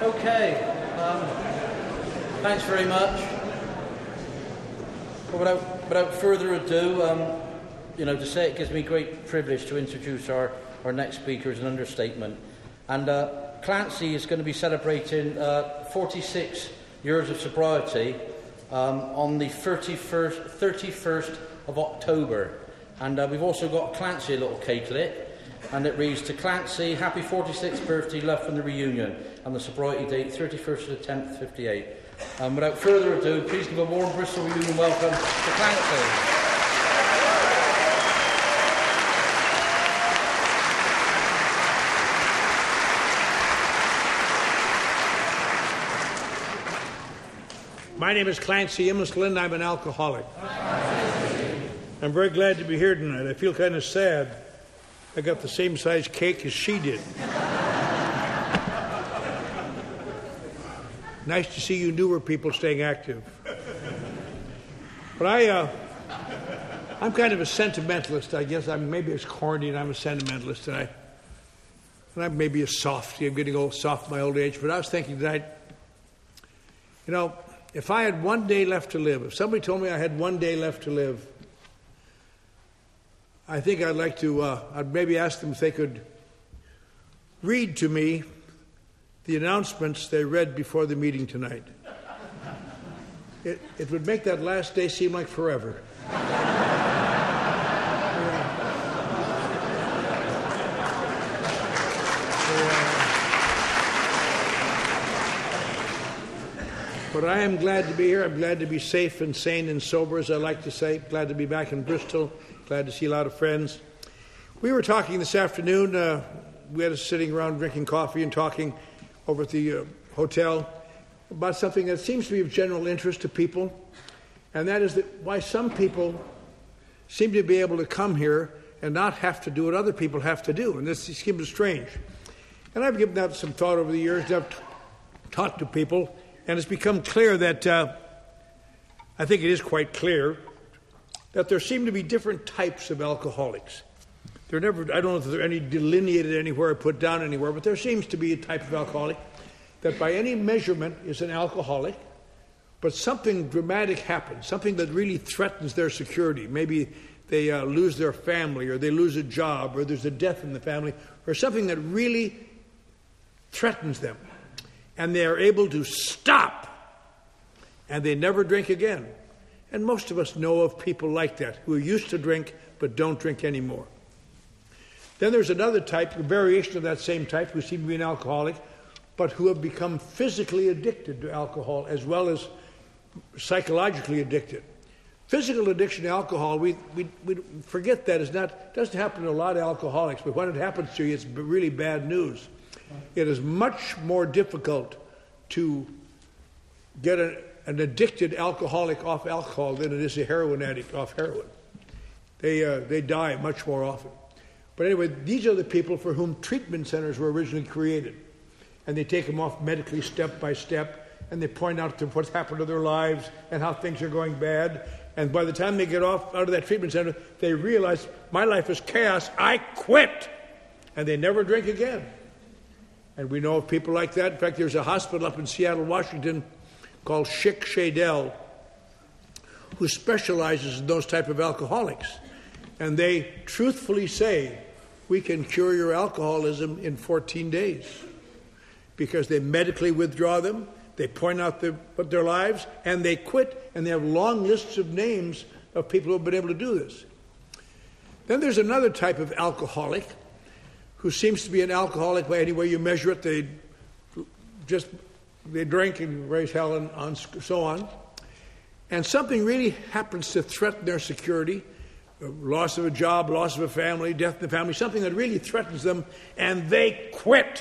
Okay. Thanks very much. Well, without further ado, to say it gives me great privilege to introduce our next speaker is an understatement. And Clancy is going to be celebrating 46 years of sobriety on the 31st of October. And we've also got Clancy a little cakelet, and it reads, "To Clancy, happy 46th birthday, love from the reunion," and the sobriety date, 31st of the 10th, 58. Without further ado, please give a warm Bristol reunion welcome to Clancy. My name is Clancy Imslin. I'm an alcoholic. I'm very glad to be here tonight. I feel kind of sad. I got the same size cake as she did. Nice to see you newer people staying active. But I'm kind of a sentimentalist, I guess. Maybe it's corny and I'm a sentimentalist, and I'm maybe a softy. I'm getting old, soft in my old age. But I was thinking tonight, if I had one day left to live, if somebody told me I had one day left to live, I think I'd like to, I'd maybe ask them if they could read to me the announcements they read before the meeting tonight. It would make that last day seem like forever. But I am glad to be here. I'm glad to be safe and sane and sober, as I like to say. Glad to be back in Bristol. Glad to see a lot of friends. We were talking this afternoon. We had us sitting around drinking coffee and talking over at the hotel about something that seems to be of general interest to people, and that is that why some people seem to be able to come here and not have to do what other people have to do, and this seems strange. And I've given that some thought over the years. I've talked to people, and it's become clear that, I think it is quite clear, that there seem to be different types of alcoholics. I don't know if they're any delineated anywhere or put down anywhere, but there seems to be a type of alcoholic that by any measurement is an alcoholic, but something dramatic happens, something that really threatens their security. Maybe they lose their family, or they lose a job, or there's a death in the family, or something that really threatens them. And they are able to stop, and they never drink again. And most of us know of people like that, who used to drink but don't drink anymore. Then there's another type, a variation of that same type, who seem to be an alcoholic, but who have become physically addicted to alcohol as well as psychologically addicted. Physical addiction to alcohol, we forget that doesn't happen to a lot of alcoholics, but when it happens to you, it's really bad news. It is much more difficult to get an addicted alcoholic off alcohol than it is a heroin addict off heroin. They die much more often. But anyway, these are the people for whom treatment centers were originally created. And they take them off medically step by step, and they point out to what's happened to their lives and how things are going bad. And by the time they get out of that treatment center, they realize, my life is chaos, I quit. And they never drink again. And we know of people like that. In fact, there's a hospital up in Seattle, Washington, called Schick Shadell, who specializes in those type of alcoholics. And they truthfully say, we can cure your alcoholism in 14 days. Because they medically withdraw them, they point out their lives, and they quit, and they have long lists of names of people who have been able to do this. Then there's another type of alcoholic who seems to be an alcoholic by any way you measure it. They drink and raise hell and so on. And something really happens to threaten their security, loss of a job, loss of a family, death in the family, something that really threatens them, and they quit.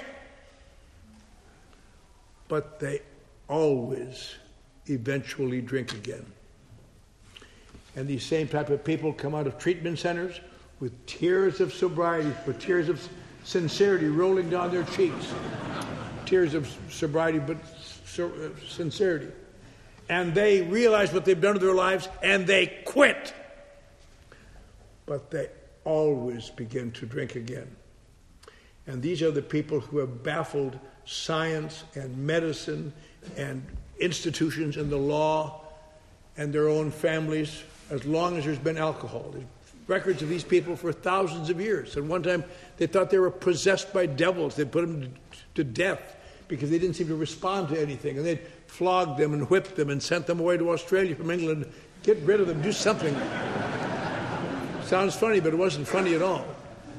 But they always eventually drink again. And these same type of people come out of treatment centers with tears of sobriety, with tears of sincerity rolling down their cheeks. Tears of sobriety, but sincerity. And they realize what they've done to their lives, and they quit. But they always begin to drink again. And these are the people who have baffled science and medicine and institutions and the law and their own families as long as there's been alcohol. There's records of these people for thousands of years. And one time they thought they were possessed by devils. They put them to death because they didn't seem to respond to anything. And they'd flogged them and whipped them and sent them away to Australia from England. Get rid of them, do something. Sounds funny, but it wasn't funny at all.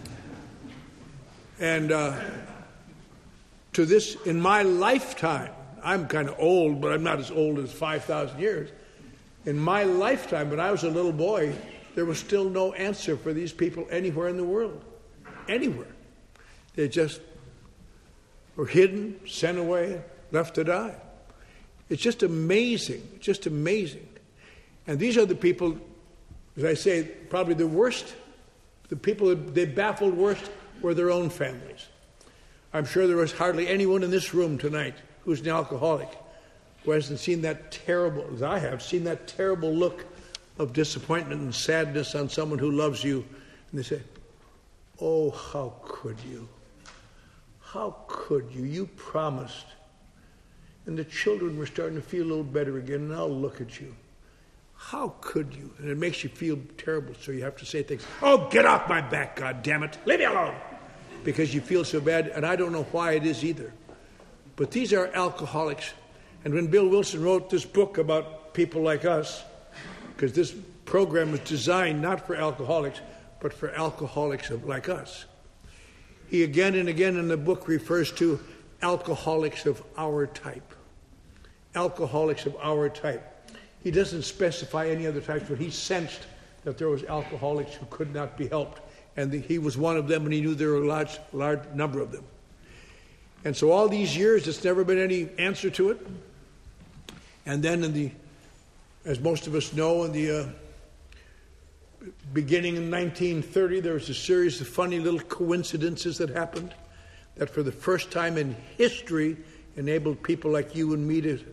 And to this, in my lifetime, I'm kind of old, but I'm not as old as 5,000 years. In my lifetime, when I was a little boy, there was still no answer for these people anywhere in the world. Anywhere. They just were hidden, sent away, left to die. It's just amazing, just amazing. And these are the people, as I say, probably the worst, the people that they baffled worst were their own families. I'm sure there was hardly anyone in this room tonight who's an alcoholic who hasn't seen that terrible, as I have, seen that terrible look of disappointment and sadness on someone who loves you. And they say, oh, how could you? How could you? You promised. And the children were starting to feel a little better again, and now look at you. How could you? And it makes you feel terrible, so you have to say things, oh, get off my back, God damn it. Leave me alone. Because you feel so bad, and I don't know why it is either. But these are alcoholics. And when Bill Wilson wrote this book about people like us, because this program was designed not for alcoholics, but for alcoholics like us, he again and again in the book refers to alcoholics of our type. Alcoholics of our type. He doesn't specify any other types, but he sensed that there was alcoholics who could not be helped. And he was one of them, and he knew there were a large number of them. And so all these years, there's never been any answer to it. And then as most of us know, in the beginning in 1930, there was a series of funny little coincidences that happened that for the first time in history enabled people like you and me to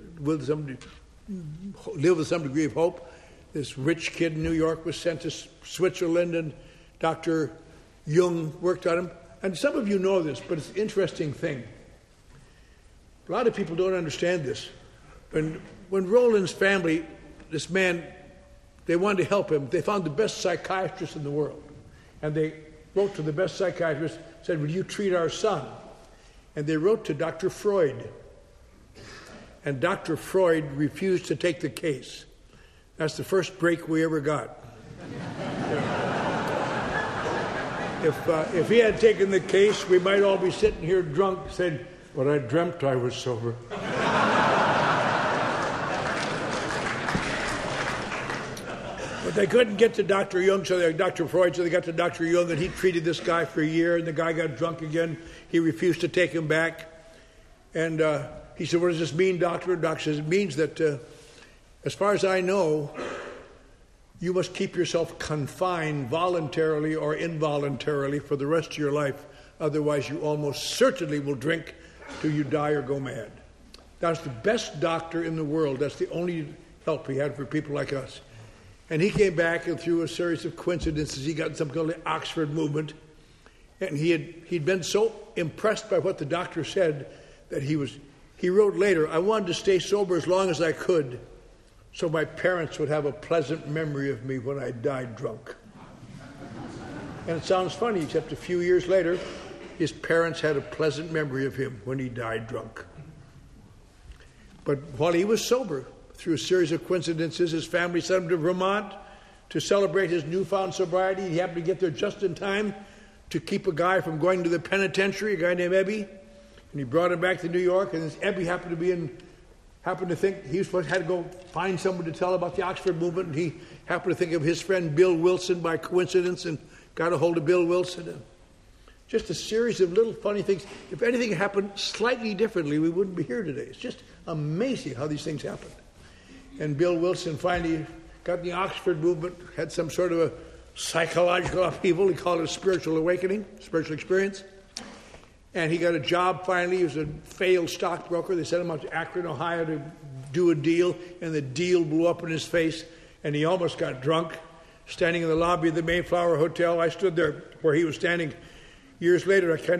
live with some degree of hope. This rich kid in New York was sent to Switzerland, and Dr. Jung worked on him. And some of you know this, but it's an interesting thing. A lot of people don't understand this. When Roland's family, this man, they wanted to help him, they found the best psychiatrist in the world. And they wrote to the best psychiatrist, said, will you treat our son? And they wrote to Dr. Freud. And Dr. Freud refused to take the case. That's the first break we ever got. If he had taken the case, we might all be sitting here drunk saying, but I dreamt I was sober. But they couldn't get to Dr. Jung, Dr. Freud, so they got to Dr. Jung, and he treated this guy for a year, and the guy got drunk again. He refused to take him back. And he said, what does this mean, doctor? And the doctor says, it means that, as far as I know, you must keep yourself confined voluntarily or involuntarily for the rest of your life. Otherwise, you almost certainly will drink till you die or go mad. That's the best doctor in the world. That's the only help he had for people like us. And he came back, and through a series of coincidences, he got something called the Oxford movement. And he'd been so impressed by what the doctor said that he wrote later, I wanted to stay sober as long as I could so my parents would have a pleasant memory of me when I died drunk. And it sounds funny, except a few years later, his parents had a pleasant memory of him when he died drunk. But while he was sober, through a series of coincidences, his family sent him to Vermont to celebrate his newfound sobriety. He happened to get there just in time to keep a guy from going to the penitentiary, a guy named Ebby. And he brought him back to New York, and this Ebby happened to think he had to go find someone to tell about the Oxford movement, and he happened to think of his friend Bill Wilson by coincidence and got a hold of Bill Wilson. And just a series of little funny things. If anything happened slightly differently, we wouldn't be here today. It's just amazing how these things happen. And Bill Wilson finally got in the Oxford movement, had some sort of a psychological upheaval. He called it a spiritual awakening, spiritual experience. And he got a job finally. He was a failed stockbroker. They sent him out to Akron, Ohio to do a deal, and the deal blew up in his face, and he almost got drunk. Standing in the lobby of the Mayflower Hotel, I stood there where he was standing. Years later, I kind of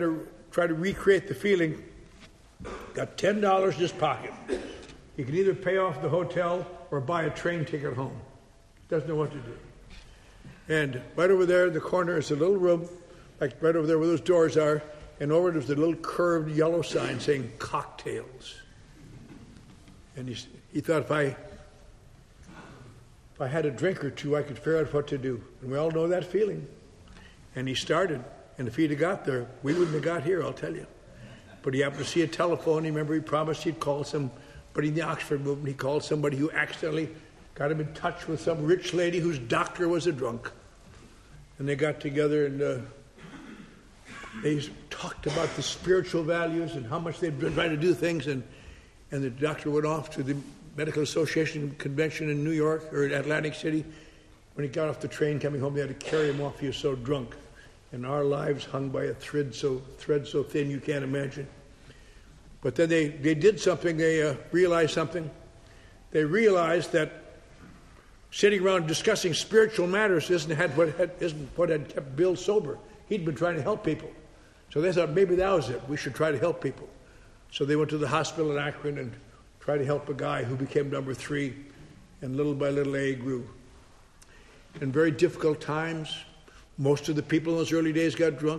try to recreate the feeling. Got $10 in his pocket. He can either pay off the hotel or buy a train ticket home. Doesn't know what to do. And right over there in the corner is a little room, like right over there where those doors are, and over there's a little curved yellow sign saying cocktails. And he thought, if I had a drink or two, I could figure out what to do. And we all know that feeling. And he started. And if he'd have got there, we wouldn't have got here, I'll tell you. But he happened to see a telephone. Remember, he promised he'd call somebody in the Oxford movement. He called somebody who accidentally got him in touch with some rich lady whose doctor was a drunk. And they got together and they talked about the spiritual values and how much they'd been trying to do things. And the doctor went off to the Medical Association convention in New York or Atlantic City. When he got off the train coming home, they had to carry him off. He was so drunk. And our lives hung by a thread so thin you can't imagine. But then they did something. They realized something. They realized that sitting around discussing spiritual matters isn't what had kept Bill sober. He'd been trying to help people. So they thought maybe that was it. We should try to help people. So they went to the hospital in Akron and tried to help a guy who became number 3. And little by little, AA grew. In very difficult times, most of the people in those early days got drunk.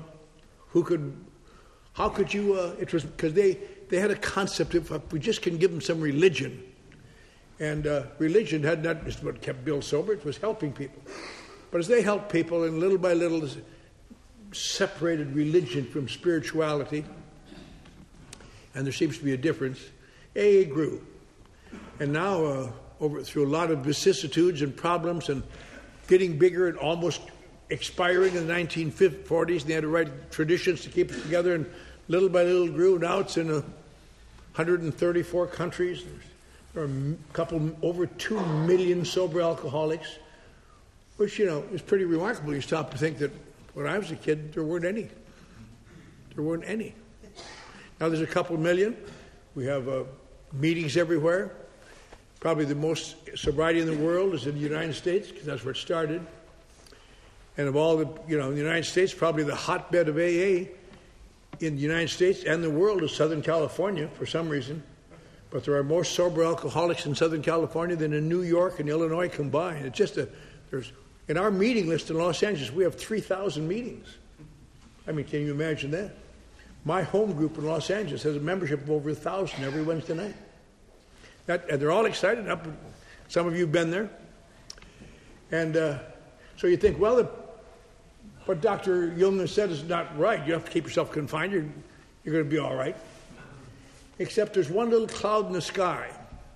How could you, it was because they had a concept of if we just can give them some religion. And religion had not just what kept Bill sober, it was helping people. But as they helped people, and little by little separated religion from spirituality, and there seems to be a difference, AA grew. And now, through a lot of vicissitudes and problems and getting bigger and almost expiring in the 1940s, and they had to write traditions to keep it together, and little by little grew. Now it's in 134 countries. There are over 2 million sober alcoholics, which, is pretty remarkable. You stop to think that when I was a kid, there weren't any. There weren't any. Now there's a couple million. We have meetings everywhere. Probably the most sobriety in the world is in the United States, because that's where it started. And of all in the United States, probably the hotbed of AA in the United States and the world is Southern California for some reason. But there are more sober alcoholics in Southern California than in New York and Illinois combined. It's just in our meeting list in Los Angeles, we have 3,000 meetings. I mean, can you imagine that? My home group in Los Angeles has a membership of over 1,000 every Wednesday night. And they're all excited. Some of you have been there. And so you think, well, what Dr. Jung has said is not right. You have to keep yourself confined. You're going to be all right. Except there's one little cloud in the sky.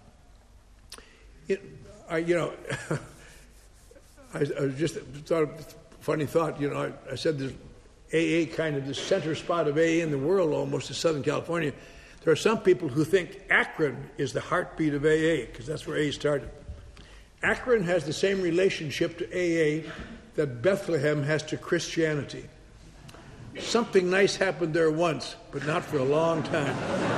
I just thought a funny thought. I said there's AA kind of the center spot of AA in the world almost is Southern California. There are some people who think Akron is the heartbeat of AA because that's where AA started. Akron has the same relationship to AA that Bethlehem has to Christianity. Something nice happened there once, but not for a long time.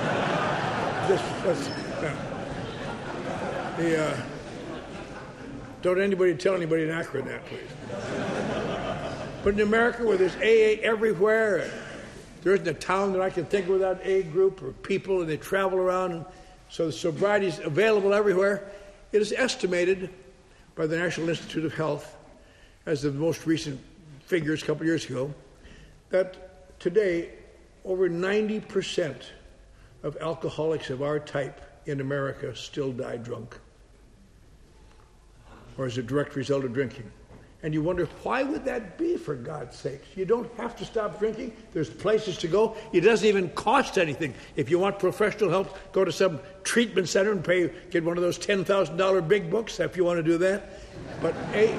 Don't anybody tell anybody in Akron that, please. But in America, where there's AA everywhere, there isn't a town that I can think of without AA group or people, and they travel around, and so the sobriety is available everywhere. It is estimated by the National Institute of Health, as the most recent figures a couple years ago, that today over 90% of alcoholics of our type in America still die drunk, or as a direct result of drinking. And you wonder, why would that be, for God's sakes? You don't have to stop drinking. There's places to go. It doesn't even cost anything. If you want professional help, go to some treatment center and get one of those $10,000 big books if you want to do that. But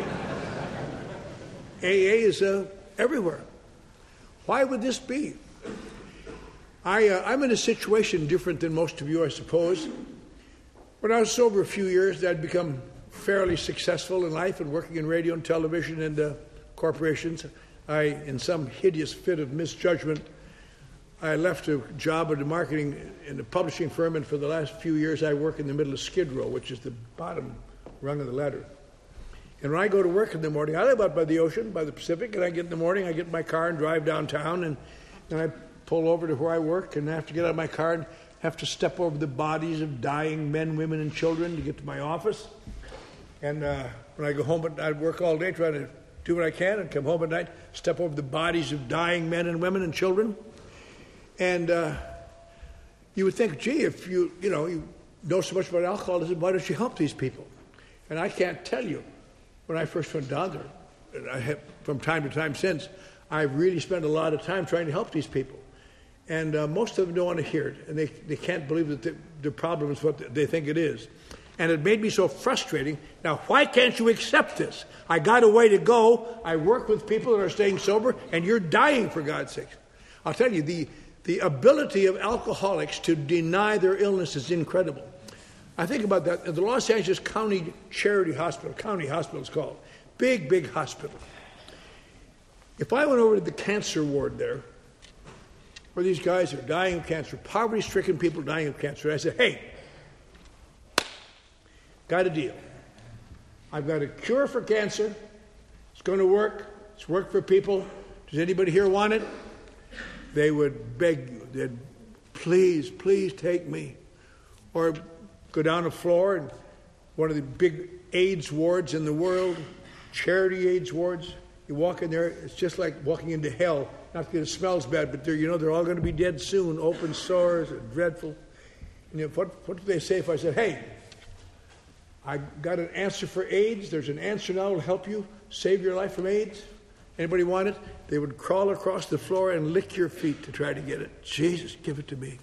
AA is everywhere. Why would this be? I'm in a situation different than most of you, I suppose. When I was sober a few years, I'd become fairly successful in life and working in radio and television and corporations. In some hideous fit of misjudgment, I left a job at marketing in a publishing firm, and for the last few years I work in the middle of Skid Row, which is the bottom rung of the ladder. And when I go to work in the morning, I live out by the ocean, by the Pacific, and I get in the morning, I get in my car and drive downtown, and I pull over to where I work, and I have to get out of my car and have to step over the bodies of dying men, women, and children to get to my office. And when I go home, I work all day trying to do what I can and come home at night, step over the bodies of dying men and women and children. And you would think, gee, if you know so much about alcoholism, why don't you help these people? And I can't tell you, when I first went down there, and I have from time to time since, I've really spent a lot of time trying to help these people. And most of them don't want to hear it, and they can't believe that the problem is what they think it is. And it made me so frustrating. Now, why can't you accept this? I got a way to go. I work with people that are staying sober, and you're dying, for God's sake. I'll tell you, the ability of alcoholics to deny their illness is incredible. I think about that. The Los Angeles County Charity Hospital, County Hospital it's called, big hospital. If I went over to the cancer ward there, where these guys are dying of cancer, poverty-stricken people dying of cancer, and I said, hey, got a deal. I've got a cure for cancer. It's going to work. It's worked for people. Does anybody here want it? They would beg you. They'd, please take me. Or go down the floor and one of the big AIDS wards in the world, charity AIDS wards. You walk in there, it's just like walking into hell. Not because it smells bad, but they're all going to be dead soon. Open sores and dreadful. And what do they say if I said, hey, I got an answer for AIDS. There's an answer now to help you save your life from AIDS. Anybody want it? They would crawl across the floor and lick your feet to try to get it. Jesus, give it to me.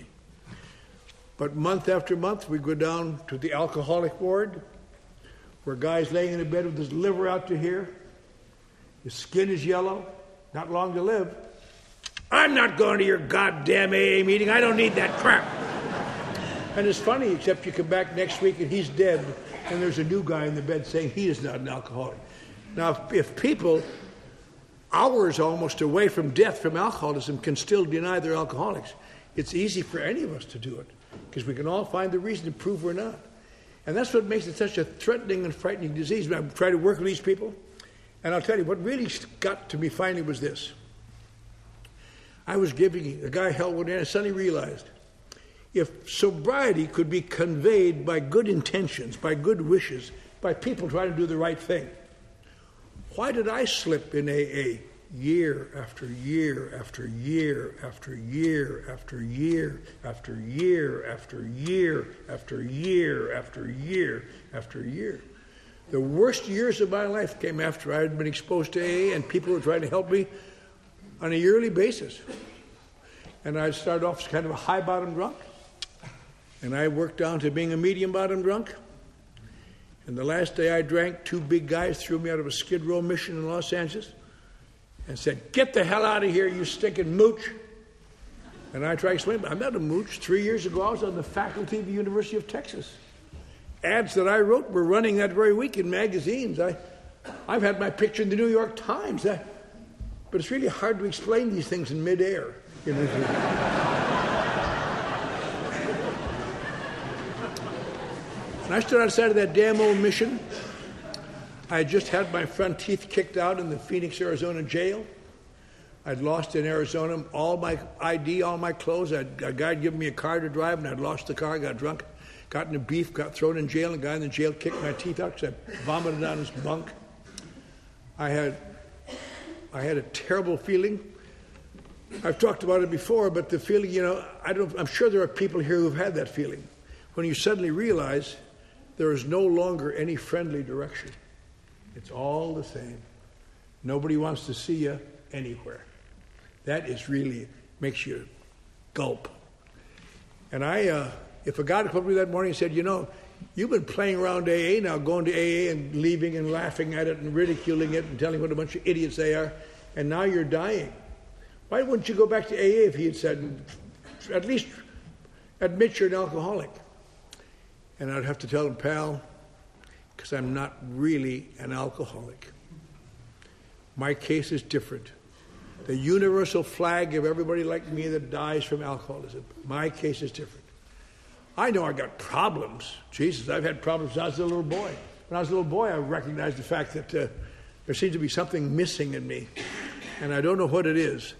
But month after month, we go down to the alcoholic ward, where a guy's laying in a bed with his liver out to here. His skin is yellow. Not long to live. I'm not going to your goddamn AA meeting. I don't need that crap. And it's funny, except you come back next week and he's dead, and there's a new guy in the bed saying he is not an alcoholic. Now, if people, hours almost away from death from alcoholism, can still deny they're alcoholics, it's easy for any of us to do it, because we can all find the reason to prove we're not. And that's what makes it such a threatening and frightening disease. I try to work with these people, and I'll tell you, what really got to me finally was this. I was giving, a guy held one in, and suddenly realized, if sobriety could be conveyed by good intentions, by good wishes, by people trying to do the right thing, why did I slip in AA year after year after year after year after year after year after year after year after year after year? The worst years of my life came after I had been exposed to AA and people were trying to help me on a yearly basis. And I started off as kind of a high-bottom drunk, and I worked down to being a medium-bottom drunk. And the last day I drank, two big guys threw me out of a Skid Row mission in Los Angeles and said, get the hell out of here, you stinking mooch. And I tried to explain, I'm not a mooch. 3 years ago, I was on the faculty of the University of Texas. Ads that I wrote were running that very week in magazines. I've had my picture in the New York Times. But it's really hard to explain these things in midair. You know. When I stood outside of that damn old mission, I had just had my front teeth kicked out in the Phoenix, Arizona jail. I'd lost in Arizona all my ID, all my clothes. A guy had given me a car to drive, and I'd lost the car, got drunk, got in a beef, got thrown in jail, and the guy in the jail kicked my teeth out because I vomited on his bunk. I had a terrible feeling. I've talked about it before, but the feeling, I'm sure there are people here who've had that feeling. When you suddenly realize there is no longer any friendly direction. It's all the same. Nobody wants to see you anywhere. That is really, makes you gulp. And if a guy had come to me that morning and said, you've been playing around AA now, going to AA and leaving and laughing at it and ridiculing it and telling what a bunch of idiots they are, and now you're dying. Why wouldn't you go back to AA if he had said, at least admit you're an alcoholic? And I'd have to tell him, pal, because I'm not really an alcoholic. My case is different. The universal flag of everybody like me that dies from alcoholism. My case is different. I know I got problems. Jesus, I've had problems since I was a little boy. When I was a little boy, I recognized the fact that there seems to be something missing in me. And I don't know what it is.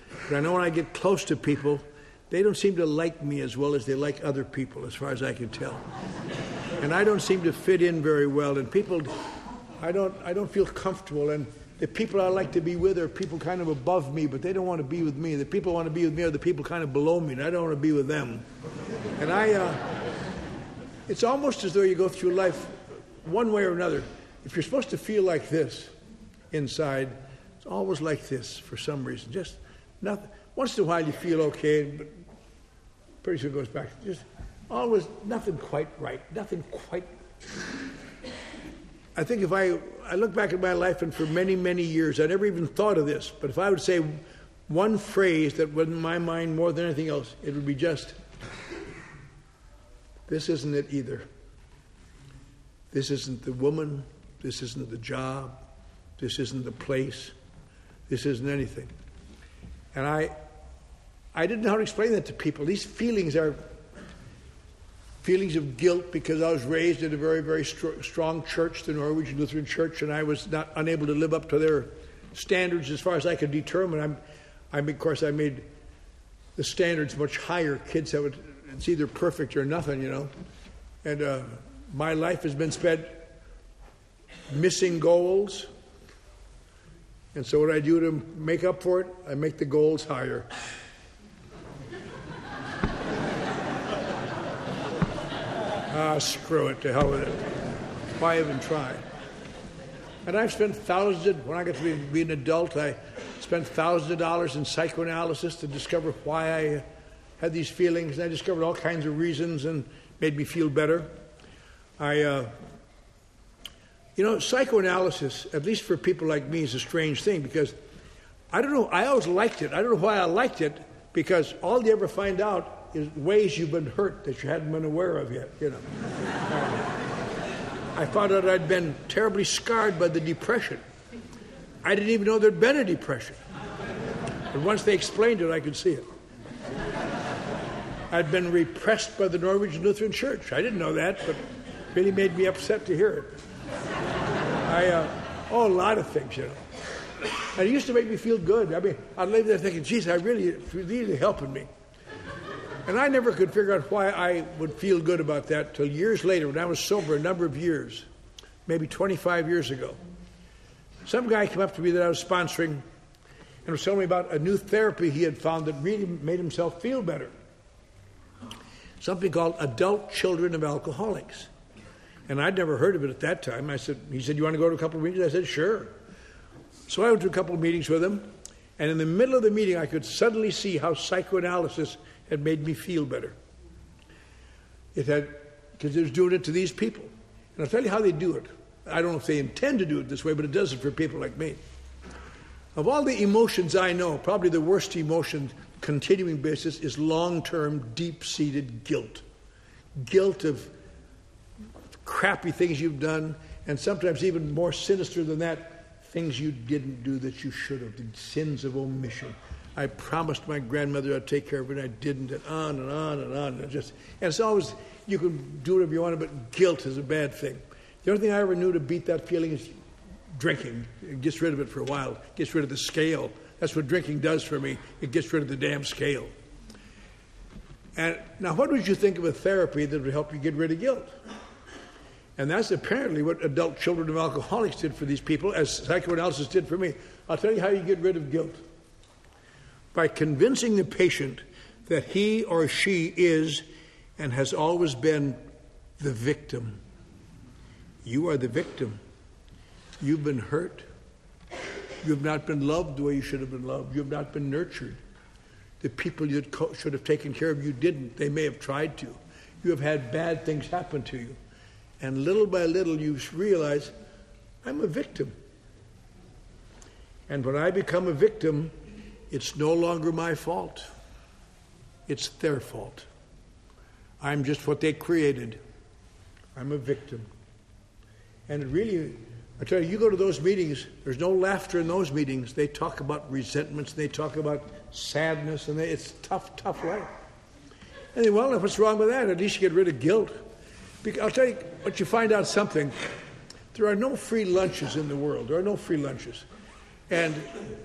But I know when I get close to people, they don't seem to like me as well as they like other people, as far as I can tell. And I don't seem to fit in very well. And people, I don't feel comfortable. And the people I like to be with are people kind of above me, but they don't want to be with me. The people who want to be with me are the people kind of below me, and I don't want to be with them. And it's almost as though you go through life one way or another. If you're supposed to feel like this inside, it's always like this for some reason. Just nothing. Once in a while you feel okay, but pretty soon it goes back. Just always nothing quite right. Nothing quite. I think if I look back at my life, and for many, many years, I never even thought of this, but if I would say one phrase that was in my mind more than anything else, it would be just, this isn't it either. This isn't the woman. This isn't the job. This isn't the place. This isn't anything. And I didn't know how to explain that to people. These feelings are feelings of guilt because I was raised in a very, very strong church, the Norwegian Lutheran Church, and I was not unable to live up to their standards as far as I could determine. Of course, I made the standards much higher. Kids have it's either perfect or nothing, you know. And my life has been spent missing goals. And so what I do to make up for it, I make the goals higher. Screw it, to hell with it. Why even try? And I've spent when I got to be an adult, I spent thousands of dollars in psychoanalysis to discover why I had these feelings, and I discovered all kinds of reasons and made me feel better. Psychoanalysis, at least for people like me, is a strange thing because I don't know, I always liked it. I don't know why I liked it, because all you ever find out is ways you've been hurt that you hadn't been aware of yet, you know. I found out I'd been terribly scarred by the Depression. I didn't even know there'd been a Depression. But once they explained it, I could see it. I'd been repressed by the Norwegian Lutheran Church. I didn't know that, but it really made me upset to hear it. A lot of things, you know. And it used to make me feel good. I mean, I'd lay there thinking, geez, it's really helping me. And I never could figure out why I would feel good about that till years later, when I was sober a number of years, maybe 25 years ago. Some guy came up to me that I was sponsoring and was telling me about a new therapy he had found that really made himself feel better. Something called Adult Children of Alcoholics. And I'd never heard of it at that time. He said, you want to go to a couple of meetings? I said, sure. So I went to a couple of meetings with him, and in the middle of the meeting, I could suddenly see how psychoanalysis had made me feel better. Because it was doing it to these people. And I'll tell you how they do it. I don't know if they intend to do it this way, but it does it for people like me. Of all the emotions I know, probably the worst emotion, continuing basis, is long-term, deep-seated guilt. Guilt of crappy things you've done, and sometimes even more sinister than that, things you didn't do that you should have, the sins of omission. I promised my grandmother I'd take care of her, and I didn't, and on and on and on. And it's always, you can do whatever you want, but guilt is a bad thing. The only thing I ever knew to beat that feeling is drinking. It gets rid of it for a while. It gets rid of the scale. That's what drinking does for me. It gets rid of the damn scale. And now, what would you think of a therapy that would help you get rid of guilt? And that's apparently what Adult Children of Alcoholics did for these people, as psychoanalysis did for me. I'll tell you how you get rid of guilt. By convincing the patient that he or she is and has always been the victim. You are the victim. You've been hurt. You have not been loved the way you should have been loved. You have not been nurtured. The people you should have taken care of, you didn't. They may have tried to. You have had bad things happen to you. And little by little you realize, I'm a victim. And when I become a victim, it's no longer my fault. It's their fault. I'm just what they created. I'm a victim. And it really, I tell you, you go to those meetings, there's no laughter in those meetings. They talk about resentments, they talk about sadness, and it's tough, tough life. And then, well, what's wrong with that? At least you get rid of guilt. I'll tell you, but you find out something. There are no free lunches in the world. There are no free lunches. And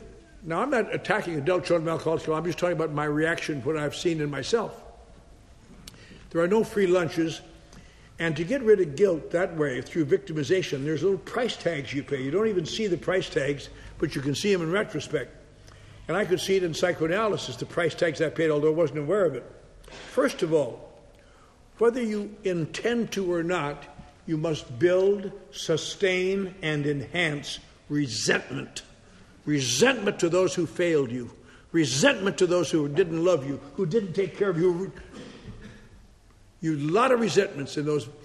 Now, I'm not attacking adult children of alcoholics. I'm just talking about my reaction, what I've seen in myself. There are no free lunches. And to get rid of guilt that way, through victimization, there's little price tags you pay. You don't even see the price tags, but you can see them in retrospect. And I could see it in psychoanalysis, the price tags I paid, although I wasn't aware of it. First of all, whether you intend to or not, you must build, sustain, and enhance resentment. Resentment to those who failed you. Resentment to those who didn't love you, who didn't take care of you. You a lot of resentments in those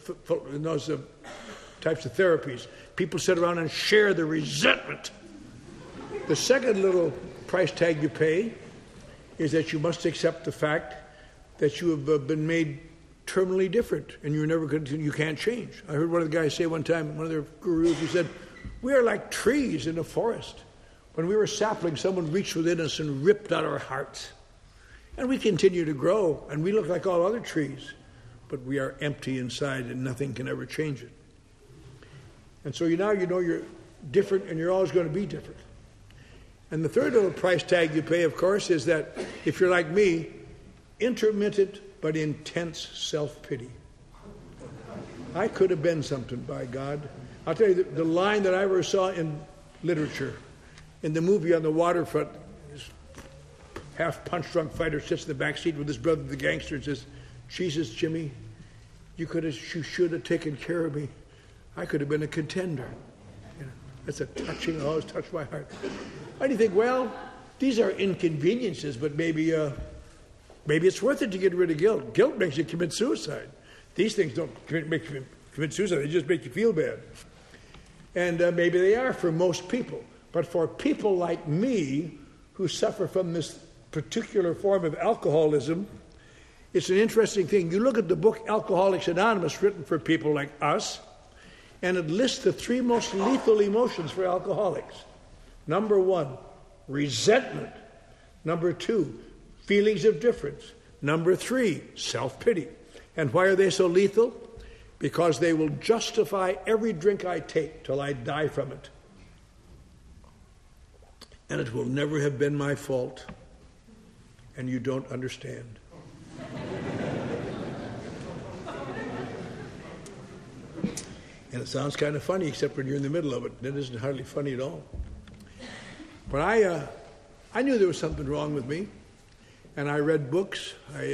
types of therapies. People sit around and share the resentment. The second little price tag you pay is that you must accept the fact that you have been made terminally different, and you can't change. I heard one of the guys say one time, one of their gurus, he said, "We are like trees in a forest. When we were saplings, someone reached within us and ripped out our hearts. And we continue to grow, and we look like all other trees. But we are empty inside, and nothing can ever change it." And so now you know you're different, and you're always going to be different. And the third little price tag you pay, of course, is that if you're like me, intermittent but intense self-pity. I could have been something, by God. I'll tell you, the line that I ever saw in literature, in the movie on the waterfront, this half-punch-drunk fighter sits in the back seat with his brother, the gangster, and says, "Jesus, Jimmy, you should have taken care of me. I could have been a contender." You know, that's a touching, always touched my heart. And you think, well, these are inconveniences, but maybe it's worth it to get rid of guilt. Guilt makes you commit suicide. These things don't make you commit suicide, they just make you feel bad. And maybe they are for most people. But for people like me, who suffer from this particular form of alcoholism, it's an interesting thing. You look at the book Alcoholics Anonymous, written for people like us, and it lists the 3 most lethal emotions for alcoholics. Number 1, resentment. Number 2, feelings of difference. Number 3, self-pity. And why are they so lethal? Because they will justify every drink I take till I die from it. And it will never have been my fault. And you don't understand. And it sounds kind of funny, except when you're in the middle of it. It isn't hardly funny at all. But I knew there was something wrong with me, and I read books.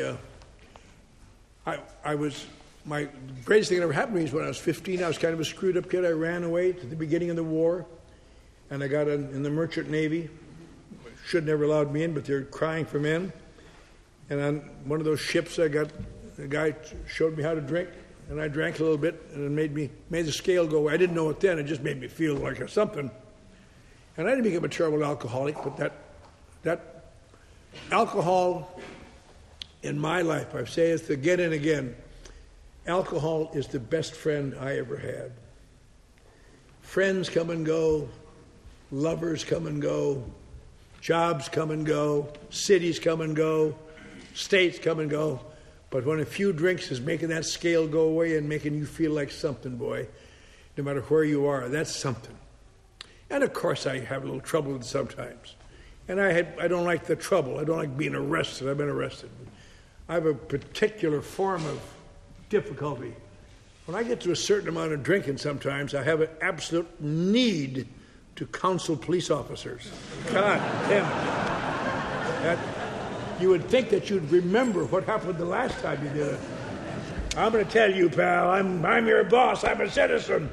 My greatest thing that ever happened to me is when I was 15. I was kind of a screwed up kid. I ran away at the beginning of the war, and I got in the merchant navy. Should never allowed me in, but they're crying for men. And on one of those ships, a guy showed me how to drink. And I drank a little bit, and it made the scale go away. I didn't know it then. It just made me feel like something. And I didn't become a terrible alcoholic, but that alcohol in my life, I say it again and again, alcohol is the best friend I ever had. Friends come and go, lovers come and go, jobs come and go, cities come and go, states come and go. But when a few drinks is making that scale go away and making you feel like something, boy, no matter where you are, that's something. And of course I have a little trouble with it sometimes. And I don't like the trouble. I don't like being arrested. I've been arrested. I have a particular form of difficulty. When I get to a certain amount of drinking sometimes, I have an absolute need to counsel police officers. God damn it. You would think that you'd remember what happened the last time you did it. I'm going to tell you, pal, I'm your boss. I'm a citizen.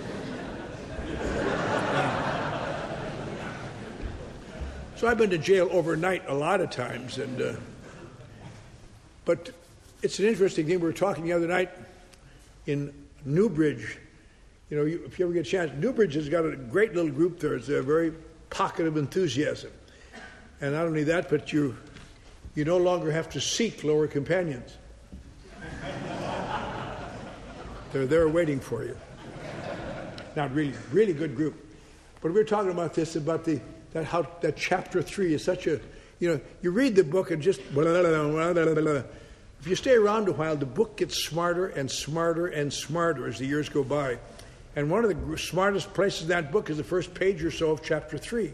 So I've been to jail overnight a lot of times, but it's an interesting thing. We were talking the other night in Newbridge. You know, if you ever get a chance, Newbridge has got a great little group there. It's a very pocket of enthusiasm. And not only that, but you no longer have to seek lower companions. They're there waiting for you. Not really, really good group. But we were talking about this, about that chapter 3 is such a, you read the book and just, blah, blah, blah, blah, blah, blah. If you stay around a while, the book gets smarter and smarter and smarter as the years go by. And one of the smartest places in that book is the first page or so of chapter 3,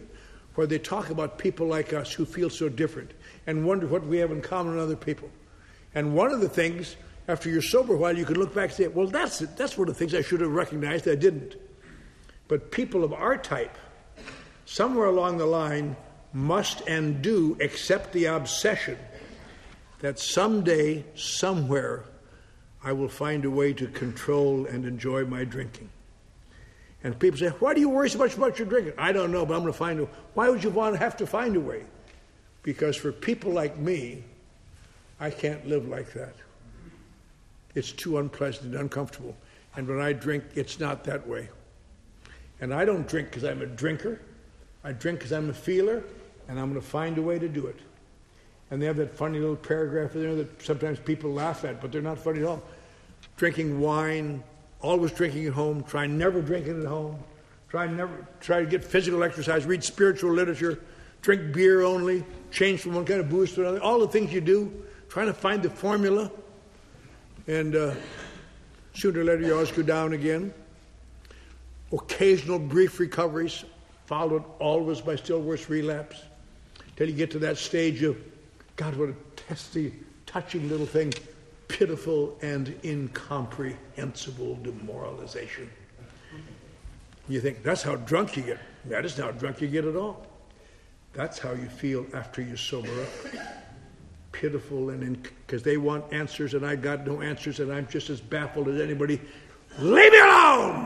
where they talk about people like us who feel so different and wonder what we have in common with other people. And one of the things, after you're sober a while, you can look back and say, well, that's one of the things I should have recognized. I didn't. But people of our type, somewhere along the line, must and do accept the obsession that someday, somewhere, I will find a way to control and enjoy my drinking. And people say, why do you worry so much about your drinking? I don't know, but I'm going to find a way. Why would you want to have to find a way? Because for people like me, I can't live like that. It's too unpleasant and uncomfortable. And when I drink, it's not that way. And I don't drink because I'm a drinker. I drink because I'm a feeler, and I'm going to find a way to do it. And they have that funny little paragraph in there that sometimes people laugh at, but they're not funny at all. Drinking wine, always drinking at home, try never drinking at home, try to get physical exercise, read spiritual literature, drink beer only, change from one kind of booze to another, all the things you do, trying to find the formula, and sooner or later you always go down again. Occasional brief recoveries, followed always by still worse relapse, till you get to that stage of, God, what a testy, touching little thing, pitiful and incomprehensible demoralization. You think, that's how drunk you get. That isn't how drunk you get at all. That's how you feel after you sober up. Pitiful and because they want answers and I got no answers and I'm just as baffled as anybody. Leave me alone!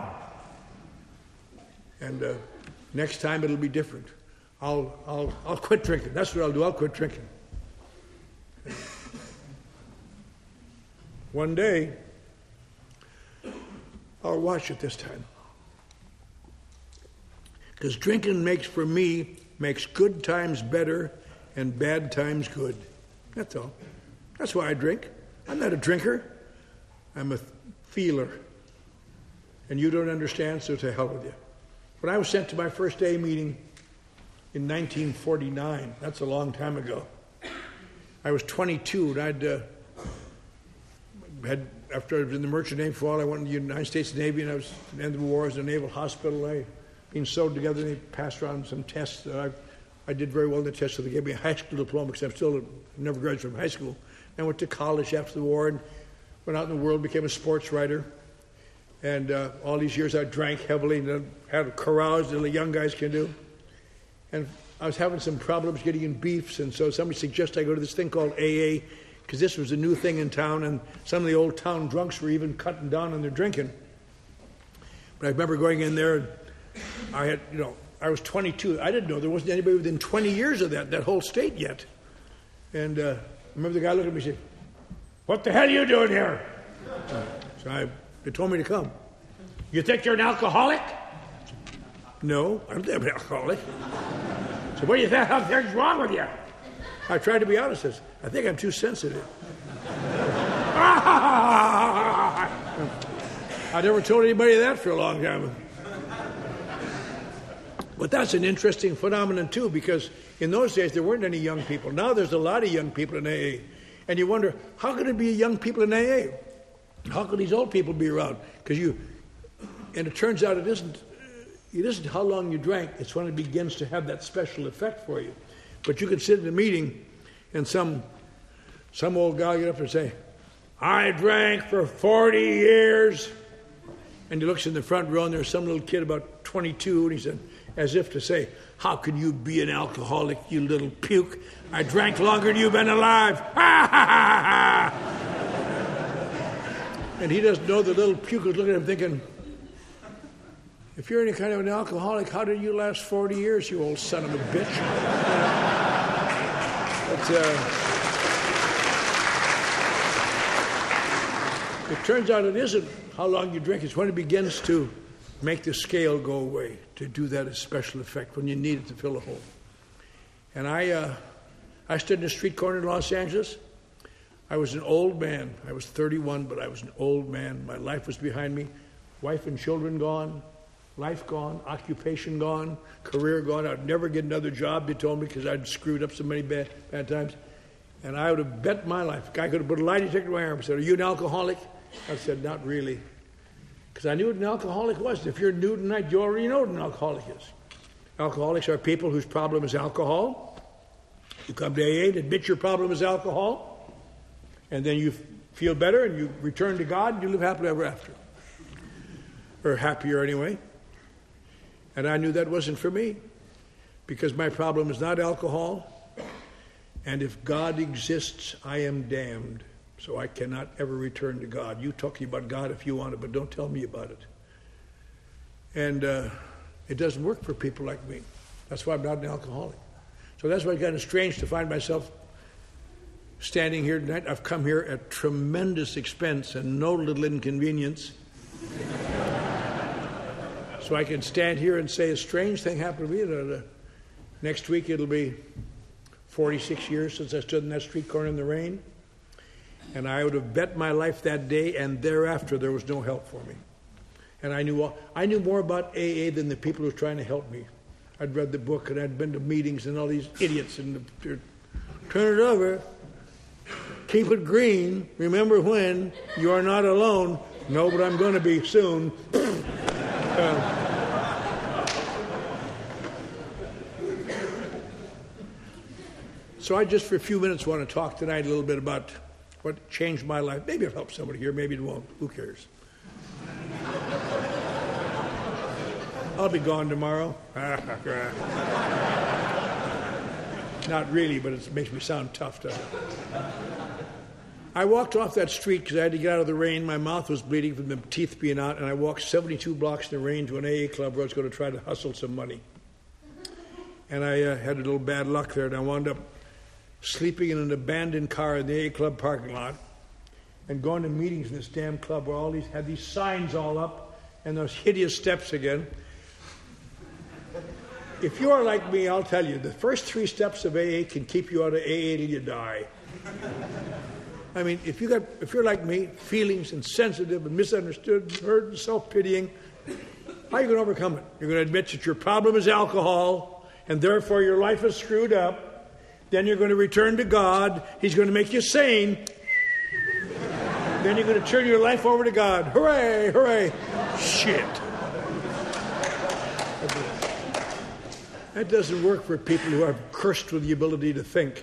And next time it'll be different. I'll quit drinking. That's what I'll do. I'll quit drinking. One day, I'll watch it this time. Because drinking makes good times better and bad times good. That's all. That's why I drink. I'm not a drinker. I'm a feeler. And you don't understand, so to hell with you. When I was sent to my first AA meeting in 1949, that's a long time ago, I was 22, and after I was in the Merchant Navy for a while, I went to the United States Navy, and I was at the end of the war, I was in a naval hospital. I been sewed together, and they passed around some tests. I did very well in the tests, so they gave me a high school diploma because never graduated from high school. I went to college after the war and went out in the world, became a sports writer. And all these years I drank heavily and had caroused as the young guys can do. And I was having some problems getting in beefs, and so somebody suggested I go to this thing called AA, because this was a new thing in town, and some of the old town drunks were even cutting down on their drinking. But I remember going in there, and I was 22. I didn't know there wasn't anybody within 20 years of that whole state yet. And I remember the guy looked at me and said, "What the hell are you doing here?" So they told me to come. "You think you're an alcoholic?" "No, I don't think I'm an alcoholic." "So what do you think? What's wrong with you?" I tried to be honest. I think I'm too sensitive. I never told anybody that for a long time. But that's an interesting phenomenon, too, because in those days there weren't any young people. Now there's a lot of young people in AA. And you wonder, how could it be young people in AA? How could these old people be around? And it turns out it isn't how long you drank, it's when it begins to have that special effect for you. But you could sit in a meeting and some old guy get up and say, "I drank for 40 years. And he looks in the front row and there's some little kid about 22 and he said, as if to say, "How can you be an alcoholic, you little puke? I drank longer than you've been alive." And he doesn't know the little puke is looking at him thinking, if you're any kind of an alcoholic, how did you last 40 years, you old son of a bitch? It turns out it isn't how long you drink. It's when it begins to make the scale go away, to do that as special effect, when you need it to fill a hole. And I stood in a street corner in Los Angeles. I was an old man. I was 31, but I was an old man. My life was behind me. Wife and children gone. Life gone. Occupation gone. Career gone. I'd never get another job, they told me, because I'd screwed up so many bad times. And I would have bet my life. A guy could have put a lie detector in my arm and said, "Are you an alcoholic?" I said, "Not really." Because I knew what an alcoholic was. If you're new tonight, you already know what an alcoholic is. Alcoholics are people whose problem is alcohol. You come to AA and admit your problem is alcohol, and then you feel better and you return to God and you live happily ever after. Or happier anyway. And I knew that wasn't for me, because my problem is not alcohol, and if God exists, I am damned. So I cannot ever return to God. You talk about God if you want it, but don't tell me about it. And it doesn't work for people like me. That's why I'm not an alcoholic. So that's why it's kind of strange to find myself standing here tonight. I've come here at tremendous expense and no little inconvenience. So I can stand here and say a strange thing happened to me. Next week it'll be 46 years since I stood in that street corner in the rain. And I would have bet my life that day, and thereafter there was no help for me. And I knew more about AA than the people who were trying to help me. I'd read the book and I'd been to meetings and all these idiots and turn it over, keep it green, remember when, you are not alone. No, but I'm going to be soon. So I just for a few minutes want to talk tonight a little bit about what changed my life. Maybe it'll help somebody here, maybe it won't. Who cares? I'll be gone tomorrow. Not really, but it makes me sound tough, doesn't it? I walked off that street because I had to get out of the rain. My mouth was bleeding from the teeth being out, and I walked 72 blocks in the rain to an AA club where I was going to try to hustle some money. And I had a little bad luck there, and I wound up sleeping in an abandoned car in the AA club parking lot and going to meetings in this damn club where all these had these signs all up and those hideous steps again. If you are like me, I'll tell you, the first 3 steps of AA can keep you out of AA till you die. I mean, if you're like me, feelings and sensitive and misunderstood, and hurt and self-pitying, how are you going to overcome it? You're going to admit that your problem is alcohol, and therefore your life is screwed up. Then you're going to return to God. He's going to make you sane. Then you're going to turn your life over to God. Hooray, hooray. Shit. That doesn't work for people who are cursed with the ability to think.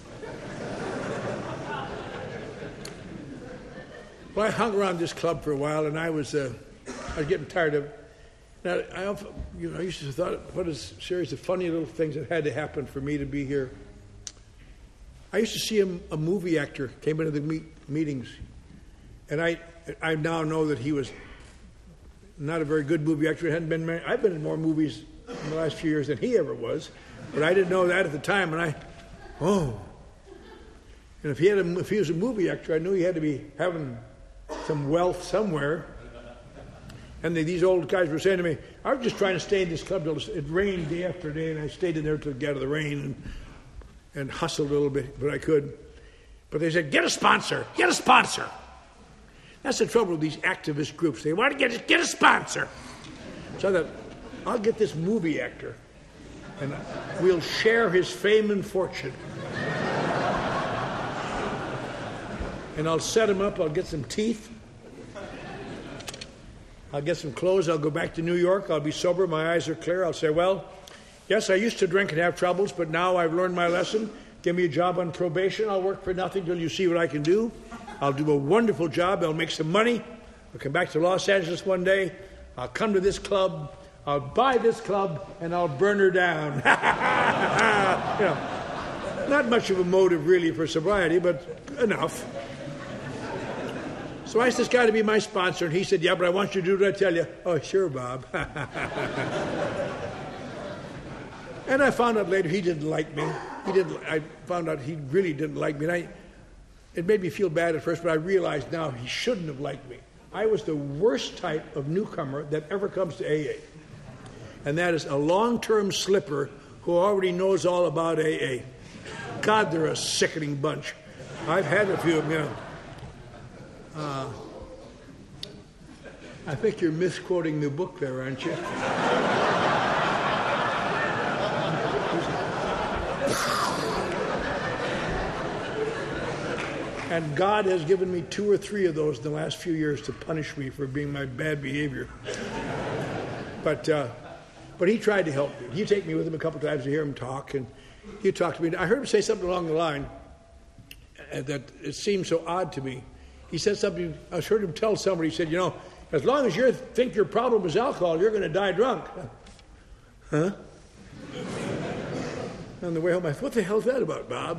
Well, I hung around this club for a while, and I was getting tired of it. Now, I used to thought, what a series of funny little things that had to happen for me to be here. I used to see a movie actor came into the meetings, and I now know that he was not a very good movie actor. I've been in more movies in the last few years than he ever was, but I didn't know that at the time. And and if he was a movie actor, I knew he had to be having some wealth somewhere. And these old guys were saying to me, I was just trying to stay in this club till it rained day after day, and I stayed in there till it got out of the rain and hustled a little bit, but I could. But they said, get a sponsor. That's the trouble with these activist groups. They want to get a sponsor. So I thought, I'll get this movie actor, and we'll share his fame and fortune. And I'll set him up. I'll get some teeth. I'll get some clothes. I'll go back to New York. I'll be sober. My eyes are clear. I'll say, well, yes, I used to drink and have troubles, but now I've learned my lesson. Give me a job on probation. I'll work for nothing till you see what I can do. I'll do a wonderful job. I'll make some money. I'll come back to Los Angeles one day. I'll come to this club. I'll buy this club, and I'll burn her down. Not much of a motive, really, for sobriety, but enough. So I asked this guy to be my sponsor, and he said, yeah, but I want you to do what I tell you. Oh, sure, Bob. And I found out later he didn't like me. I found out he really didn't like me. And it made me feel bad at first, but I realized now he shouldn't have liked me. I was the worst type of newcomer that ever comes to AA. And that is a long-term slipper who already knows all about AA. God, they're a sickening bunch. I've had a few of them, I think you're misquoting the book there, aren't you? And God has given me 2 or 3 of those in the last few years to punish me for being my bad behavior. But But he tried to help me. He'd take me with him a couple times to hear him talk, and he'd talk to me. I heard him say something along the line that it seemed so odd to me. He said something, I heard him tell somebody, he said, as long as you think your problem is alcohol, you're going to die drunk. Huh? On the way home, I thought, what the hell's that about, Bob?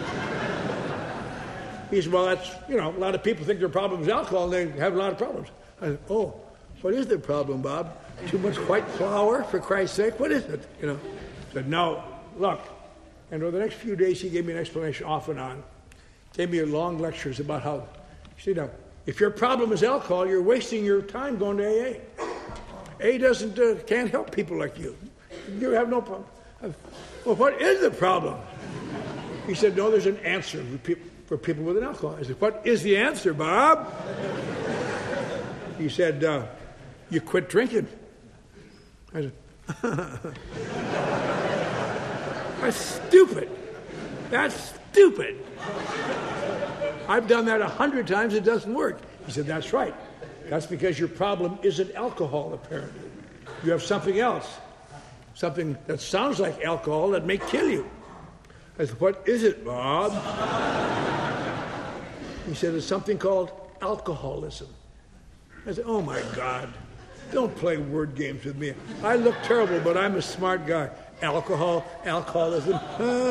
He said, well, that's, a lot of people think their problem is alcohol, and they have a lot of problems. I said, oh, what is their problem, Bob? Too much white flour, for Christ's sake? What is it? I said, no, look. And over the next few days, he gave me an explanation off and on. Gave me long lectures about how, if your problem is alcohol, you're wasting your time going to AA. AA can't help people like you. You have no problem. Well, what is the problem? He said, no, there's an answer for people with an alcohol. I said, what is the answer, Bob? He said, you quit drinking. I said, that's stupid. That's stupid. I've done that 100 times. It doesn't work. He said, that's right. That's because your problem isn't alcohol, apparently. You have something else. Something that sounds like alcohol that may kill you. I said, what is it, Bob? He said, it's something called alcoholism. I said, oh, my God. Don't play word games with me. I look terrible, but I'm a smart guy. Alcoholism.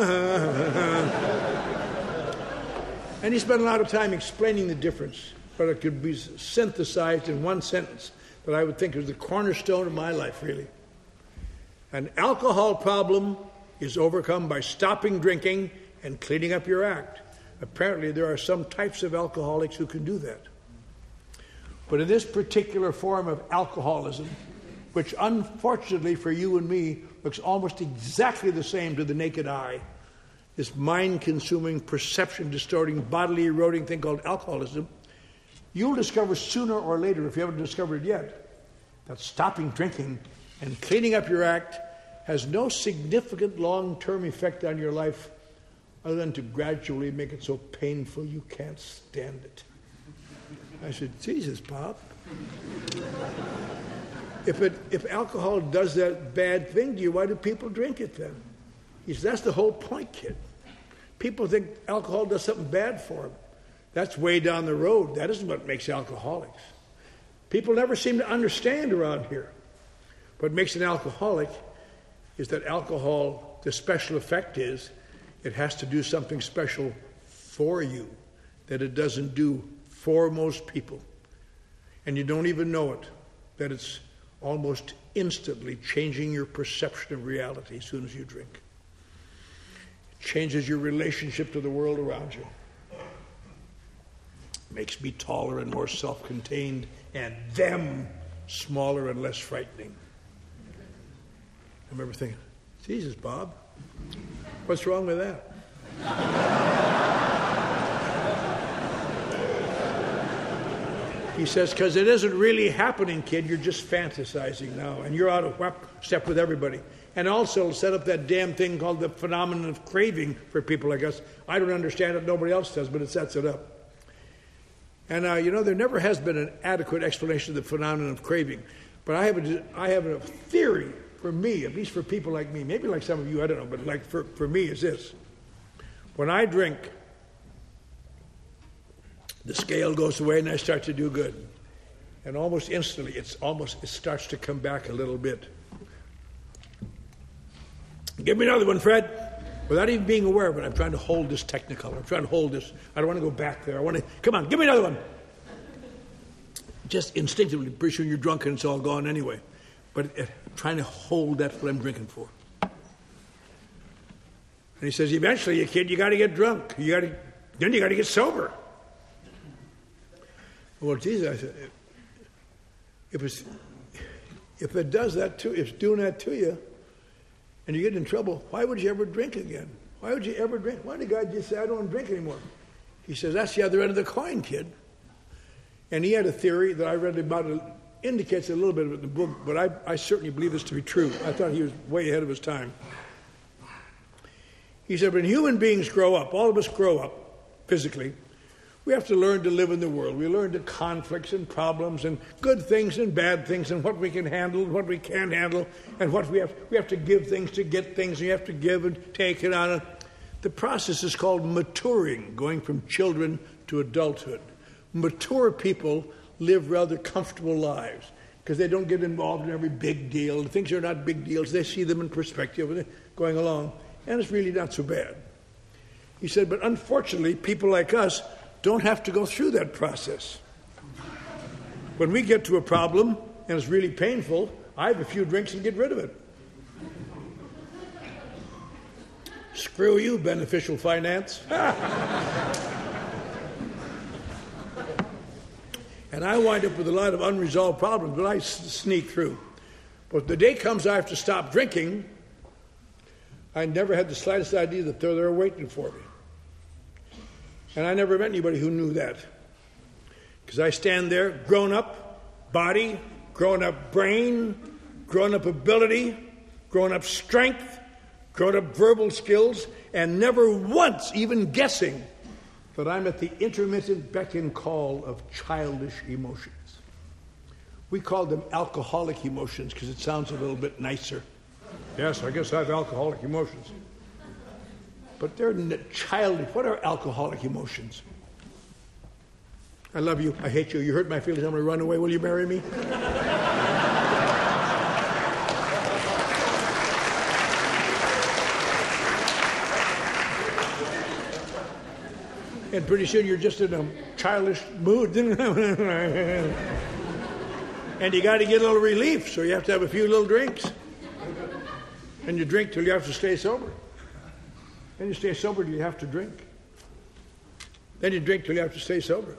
And he spent a lot of time explaining the difference, but it could be synthesized in one sentence that I would think is the cornerstone of my life, really. An alcohol problem is overcome by stopping drinking and cleaning up your act. Apparently, there are some types of alcoholics who can do that. But in this particular form of alcoholism, which unfortunately for you and me looks almost exactly the same to the naked eye, this mind-consuming, perception-distorting, bodily-eroding thing called alcoholism, you'll discover sooner or later, if you haven't discovered it yet, that stopping drinking and cleaning up your act has no significant long-term effect on your life other than to gradually make it so painful you can't stand it. I said, Jesus, Bob. If alcohol does that bad thing to you, why do people drink it then? He said, that's the whole point, kid. People think alcohol does something bad for them. That's way down the road. That isn't what makes alcoholics. People never seem to understand around here. What makes an alcoholic is that alcohol, the special effect is, it has to do something special for you that it doesn't do for most people. And you don't even know it, that it's almost instantly changing your perception of reality as soon as you drink. It changes your relationship to the world around you. It makes me taller and more self-contained, and them smaller and less frightening. I remember thinking, Jesus, Bob, what's wrong with that? He says, because it isn't really happening, kid. You're just fantasizing now, and you're out of step with everybody. And also set up that damn thing called the phenomenon of craving for people like us. I don't understand it. Nobody else does, but it sets it up. And, there never has been an adequate explanation of the phenomenon of craving. But I have a theory for me, at least for people like me. Maybe like some of you, I don't know, but like for me is this. When I drink, the scale goes away and I start to do good. And almost instantly, it starts to come back a little bit. Give me another one, Fred. Without even being aware of it, I'm trying to hold this Technicolor. I'm trying to hold this. I don't want to go back there. Come on, give me another one. Just instinctively, pretty soon you're drunk and it's all gone anyway. But trying to hold that's what I'm drinking for. And he says, eventually, kid, you got to get drunk. Then you got to get sober. Well, Jesus, I said, if it does that to, if it's doing that to you, and you get in trouble, why would you ever drink again? Why would you ever drink? Why did God just say, I don't want to drink anymore? He says, that's the other end of the coin, kid. And he had a theory that I read about, it indicates a little bit of it in the book, but I certainly believe this to be true. I thought he was way ahead of his time. He said, when human beings grow up, all of us grow up physically, We have to learn to live in the world. We learn the conflicts and problems and good things and bad things and what we can handle and what we can't handle and what we have to give things to get things. You have to give and take it on. The process is called maturing, going from children to adulthood. Mature people live rather comfortable lives because they don't get involved in every big deal. Things are not big deals. They see them in perspective going along, and it's really not so bad. He said, but unfortunately, people like us don't have to go through that process. When we get to a problem and it's really painful, I have a few drinks and get rid of it. Screw you, beneficial finance. And I wind up with a lot of unresolved problems, but I sneak through. But the day comes I have to stop drinking, I never had the slightest idea that they're there waiting for me. And I never met anybody who knew that. Because I stand there, grown up body, grown up brain, grown up ability, grown up strength, grown up verbal skills, and never once even guessing that I'm at the intermittent beck and call of childish emotions. We call them alcoholic emotions because it sounds a little bit nicer. Yes, I guess I have alcoholic emotions. But they're childish. What are alcoholic emotions? I love you. I hate you. You hurt my feelings. I'm going to run away. Will you marry me? And pretty soon you're just in a childish mood. And you got to get a little relief, so you have to have a few little drinks. And you drink till you have to stay sober. Then you stay sober till you have to drink. Then you drink till you have to stay sober.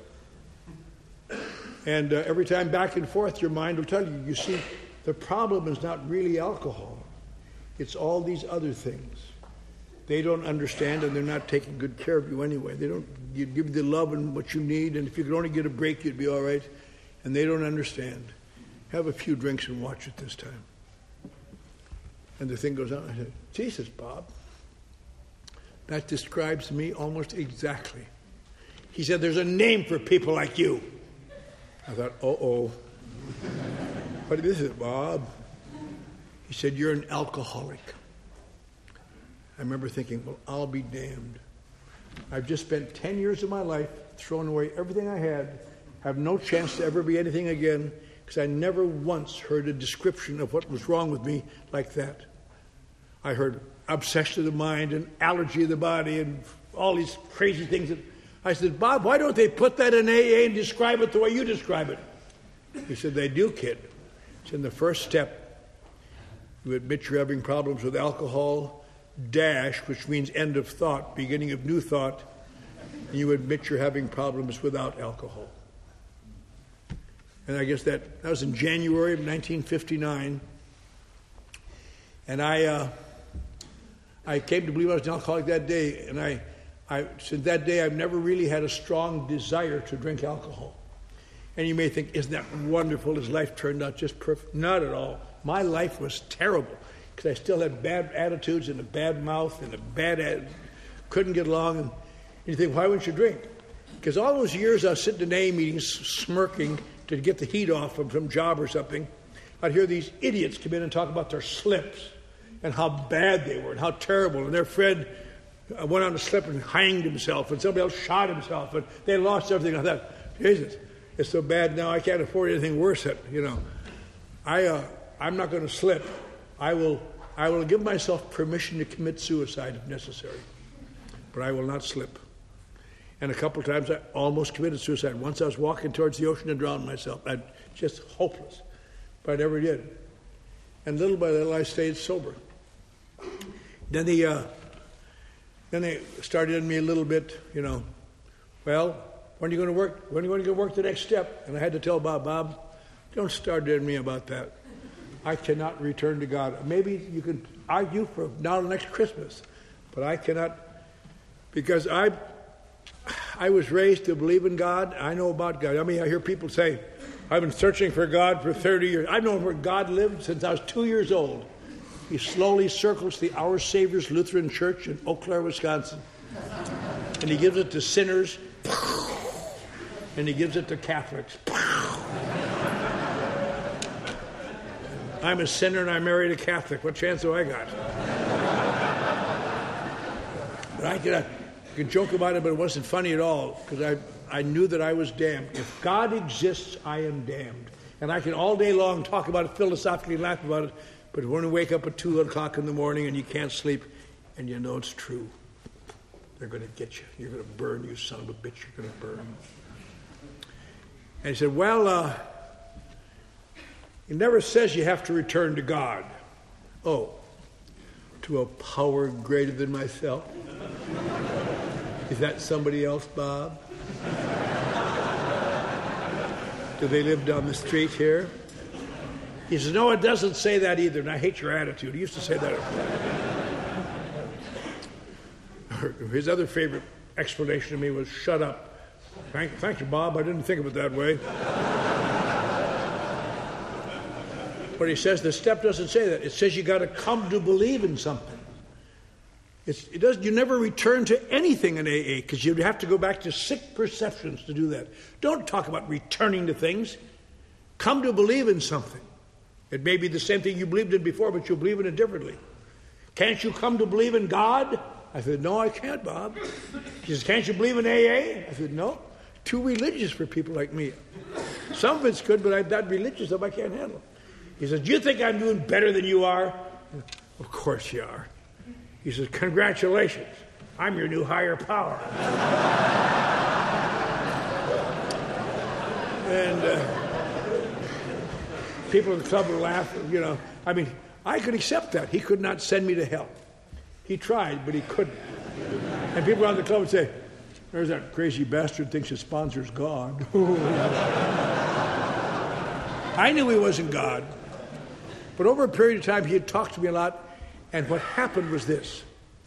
And every time back and forth, your mind will tell you, you see, the problem is not really alcohol. It's all these other things. They don't understand, and they're not taking good care of you anyway. They don't give you the love and what you need, and if you could only get a break, you'd be all right. And they don't understand. Have a few drinks and watch it this time. And the thing goes on. I said, Jesus, Bob, that describes me almost exactly. He said, there's a name for people like you. I thought, uh-oh. What is it, Bob? He said, you're an alcoholic. I remember thinking, well, I'll be damned. I've just spent 10 years of my life throwing away everything I had, have no chance to ever be anything again, because I never once heard a description of what was wrong with me like that. I heard obsession of the mind and allergy of the body and all these crazy things. I said, Bob, why don't they put that in AA and describe it the way you describe it? He said, they do, kid. It's in the first step. You admit you're having problems with alcohol, dash, which means end of thought, beginning of new thought, and you admit you're having problems without alcohol. And I guess that was in January of 1959. And I came to believe I was an alcoholic that day, and I since that day I've never really had a strong desire to drink alcohol. And you may think, isn't that wonderful? His life turned out just perfect. Not at all. My life was terrible because I still had bad attitudes and a bad mouth and couldn't get along. And you think, why wouldn't you drink? Because all those years I was sitting in AA meetings smirking to get the heat off from some job or something, I'd hear these idiots come in and talk about their slips and how bad they were and how terrible. And their friend went on a slip and hanged himself, and somebody else shot himself, and they lost everything. I thought, Jesus, it's so bad now I can't afford anything worse. I'm not going to slip. I will give myself permission to commit suicide if necessary, but I will not slip. And a couple of times I almost committed suicide. Once I was walking towards the ocean and drowned myself. I'm just hopeless, but I never did. And little by little I stayed sober. Then they started in me a little bit, well, when are you going to work? When are you going to work the next step? And I had to tell Bob, don't start in me about that. I cannot return to God. Maybe you can argue for now next Christmas, but I cannot, because I was raised to believe in God. I know about God. I hear people say, I've been searching for God for 30 years. I've known where God lived since I was 2 years old. He slowly circles the Our Savior's Lutheran Church in Eau Claire, Wisconsin. And he gives it to sinners. and he gives it to Catholics. I'm a sinner and I married a Catholic. What chance do I got? But I could joke about it, but it wasn't funny at all, because I knew that I was damned. If God exists, I am damned. And I can all day long talk about it philosophically, laugh about it, but when you wake up at 2 o'clock in the morning and you can't sleep, and you know it's true, they're going to get you. You're going to burn, you son of a bitch. You're going to burn. And he said, well, it never says you have to return to God. Oh, to a power greater than myself? Is that somebody else, Bob? Do they live down the street here? He says, no, it doesn't say that either, and I hate your attitude. He used to say that. His other favorite explanation to me was, shut up. Thank you, Bob. I didn't think of it that way. But he says the step doesn't say that. It says you got to come to believe in something. You never return to anything in AA, because you'd have to go back to sick perceptions to do that. Don't talk about returning to things. Come to believe in something. It may be the same thing you believed in before, but you'll believe in it differently. Can't you come to believe in God? I said, no, I can't, Bob. He says, can't you believe in AA? I said, no. Too religious for people like me. Some of it's good, but I'm that religious stuff I can't handle. He says, do you think I'm doing better than you are? Of course you are. He says, congratulations. I'm your new higher power. And people in the club would laugh, I mean, I could accept that. He could not send me to hell. He tried, but he couldn't. And people around the club would say, there's that crazy bastard thinks his sponsor's God. I knew he wasn't God. But over a period of time, he had talked to me a lot. And what happened was this.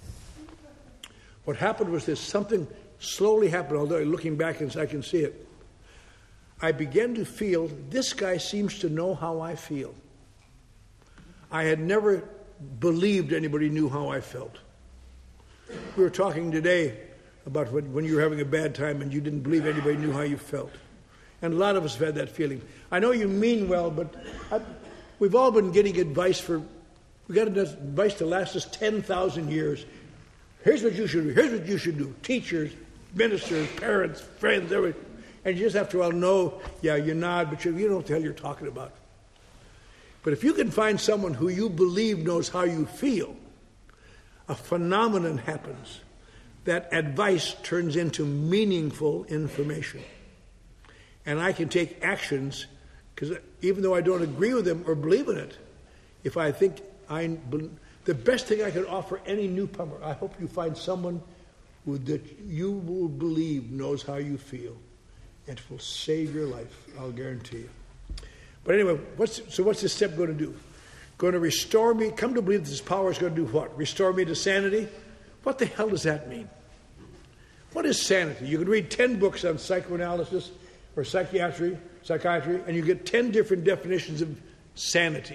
Something slowly happened, although looking back I can see it. I began to feel, this guy seems to know how I feel. I had never believed anybody knew how I felt. We were talking today about when you were having a bad time and you didn't believe anybody knew how you felt. And a lot of us have had that feeling. I know you mean well, but we've all been getting advice we got advice to last us 10,000 years. Here's what you should do. Here's what you should do. Teachers, ministers, parents, friends, everything. And you just have to all know, yeah, you nod, but you don't know what the hell you're talking about. But if you can find someone who you believe knows how you feel, a phenomenon happens. That advice turns into meaningful information. And I can take actions, because even though I don't agree with them or believe in it, if I think the best thing I can offer any newcomer, I hope you find someone that you will believe knows how you feel. It will save your life, I'll guarantee you. But anyway, what's this step going to do? Going to restore me? Come to believe this power is going to do what? Restore me to sanity? What the hell does that mean? What is sanity? You can read 10 books on psychoanalysis or psychiatry, and you get 10 different definitions of sanity.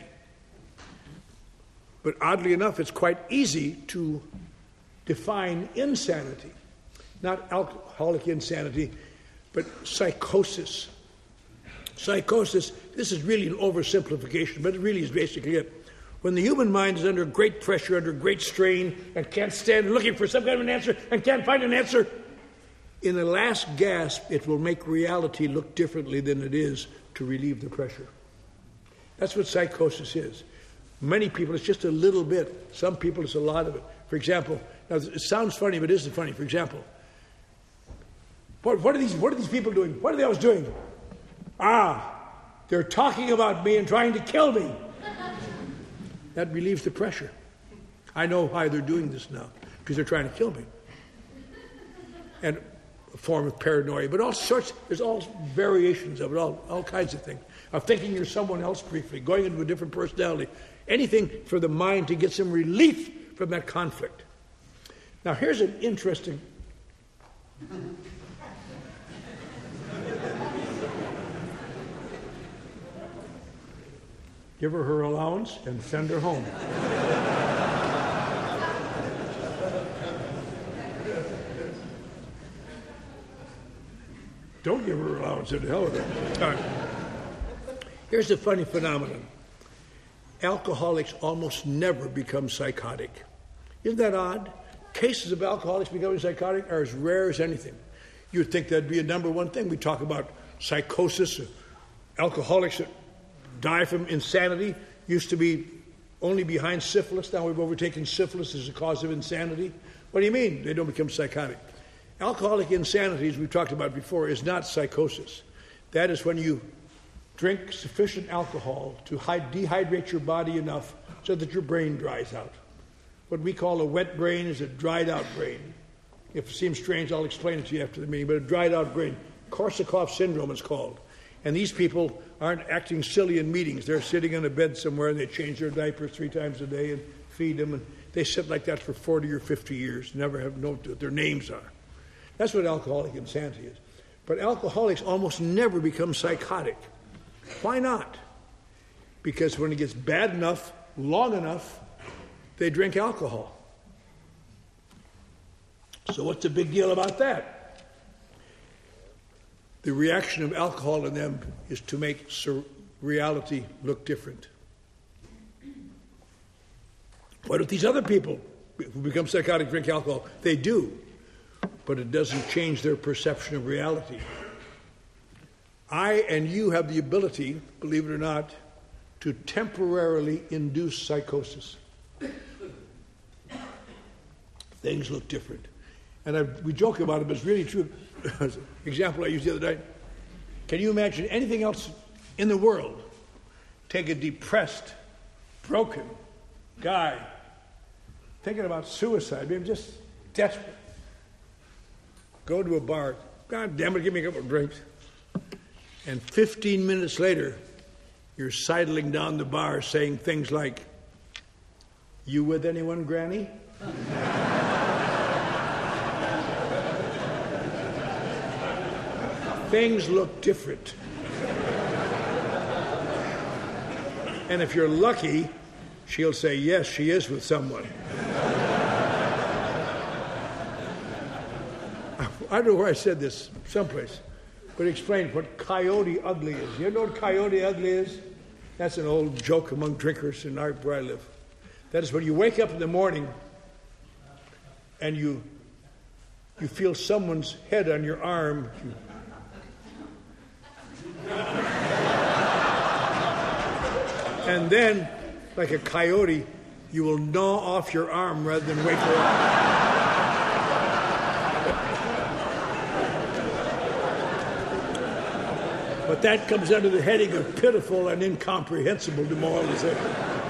But oddly enough, it's quite easy to define insanity. Not alcoholic insanity, but psychosis. Psychosis, this is really an oversimplification, but it really is basically it. When the human mind is under great pressure, under great strain, and can't stand looking for some kind of an answer, and can't find an answer, in the last gasp, it will make reality look differently than it is to relieve the pressure. That's what psychosis is. Many people, it's just a little bit. Some people, it's a lot of it. For example, now it sounds funny, but it isn't funny. For example, what are these people doing? What are they always doing? They're talking about me and trying to kill me. That relieves the pressure. I know why they're doing this now, because they're trying to kill me. And a form of paranoia, but all sorts, there's all variations of it, all kinds of things. Of thinking you're someone else briefly, going into a different personality. Anything for the mind to get some relief from that conflict. Now here's an interesting... Give her her allowance and send her home. Don't give her allowance in hell of it. All right. Here's a funny phenomenon. Alcoholics almost never become psychotic. Isn't that odd? Cases of alcoholics becoming psychotic are as rare as anything. You'd think that'd be a number one thing. We talk about psychosis. Alcoholics that die from insanity used to be only behind syphilis. Now we've overtaken syphilis as a cause of insanity. What do you mean they don't become psychotic? Alcoholic insanity, as we've talked about before, is not psychosis. That is when you drink sufficient alcohol to dehydrate your body enough so that your brain dries out. What we call a wet brain is a dried out brain. If it seems strange, I'll explain it to you after the meeting, but a dried out brain. Korsakoff syndrome is called. And these people aren't acting silly in meetings. They're sitting in a bed somewhere and they change their diapers 3 times a day and feed them. And they sit like that for 40 or 50 years, never have known what their names are. That's what alcoholic insanity is. But alcoholics almost never become psychotic. Why not? Because when it gets bad enough, long enough, they drink alcohol. So what's the big deal about that? The reaction of alcohol in them is to make reality look different. What if these other people who become psychotic drink alcohol? They do, but it doesn't change their perception of reality. I and you have the ability, believe it or not, to temporarily induce psychosis. Things look different. And we joke about it, but it's really true. Example I used the other night. Can you imagine anything else in the world? Take a depressed, broken guy thinking about suicide, being just desperate. Go to a bar. God damn it, give me a couple of drinks. And 15 minutes later, you're sidling down the bar saying things like, "You with anyone, Granny?" Things look different. And if you're lucky, she'll say, yes, she is with someone. I don't know where I said this, someplace, but explain what coyote ugly is. You know what coyote ugly is? That's an old joke among drinkers in where I live. That is when you wake up in the morning and you feel someone's head on your arm. And then, like a coyote, you will gnaw off your arm rather than wake her up. But that comes under the heading of pitiful and incomprehensible demoralization.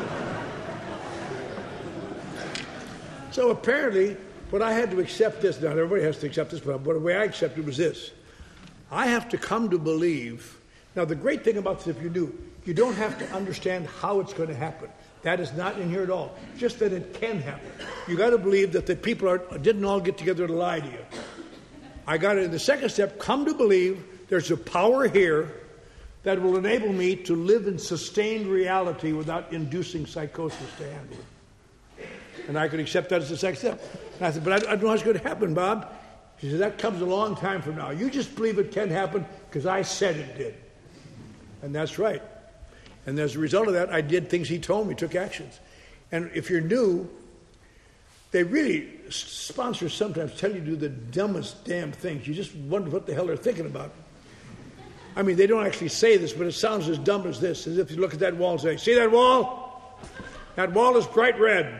So apparently, what I had to accept this, not everybody has to accept this, but the way I accepted it was this. I have to come to believe. Now, the great thing about this, if you do, you don't have to understand how it's going to happen. That is not in here at all. Just that it can happen. You got to believe that the people didn't all get together to lie to you. I got it in the second step. Come to believe there's a power here that will enable me to live in sustained reality without inducing psychosis to handle it. And I could accept that as the second step. And I said, but I don't know how it's going to happen, Bob. She said, that comes a long time from now. You just believe it can happen because I said it did. And that's right. And as a result of that, I did things he told me, took actions. And if you're new, they really, sponsors sometimes tell you to do the dumbest damn things. You just wonder what the hell they're thinking about. I mean, they don't actually say this, but it sounds as dumb as this, as if you look at that wall and say, see that wall? That wall is bright red.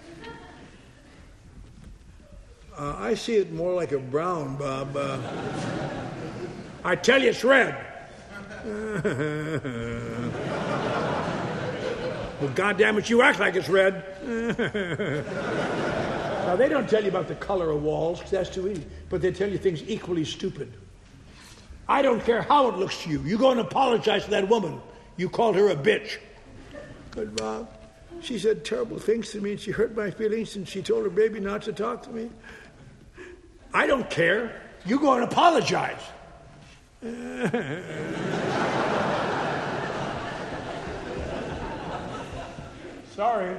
I see it more like a brown, Bob. I tell you it's red. Well, goddamn it, you act like it's red. Now, they don't tell you about the color of walls, because that's too easy, but they tell you things equally stupid. I don't care how it looks to you. You go and apologize to that woman. You called her a bitch. But, Bob, she said terrible things to me, and she hurt my feelings, and she told her baby not to talk to me. I don't care. You go and apologize. Sorry.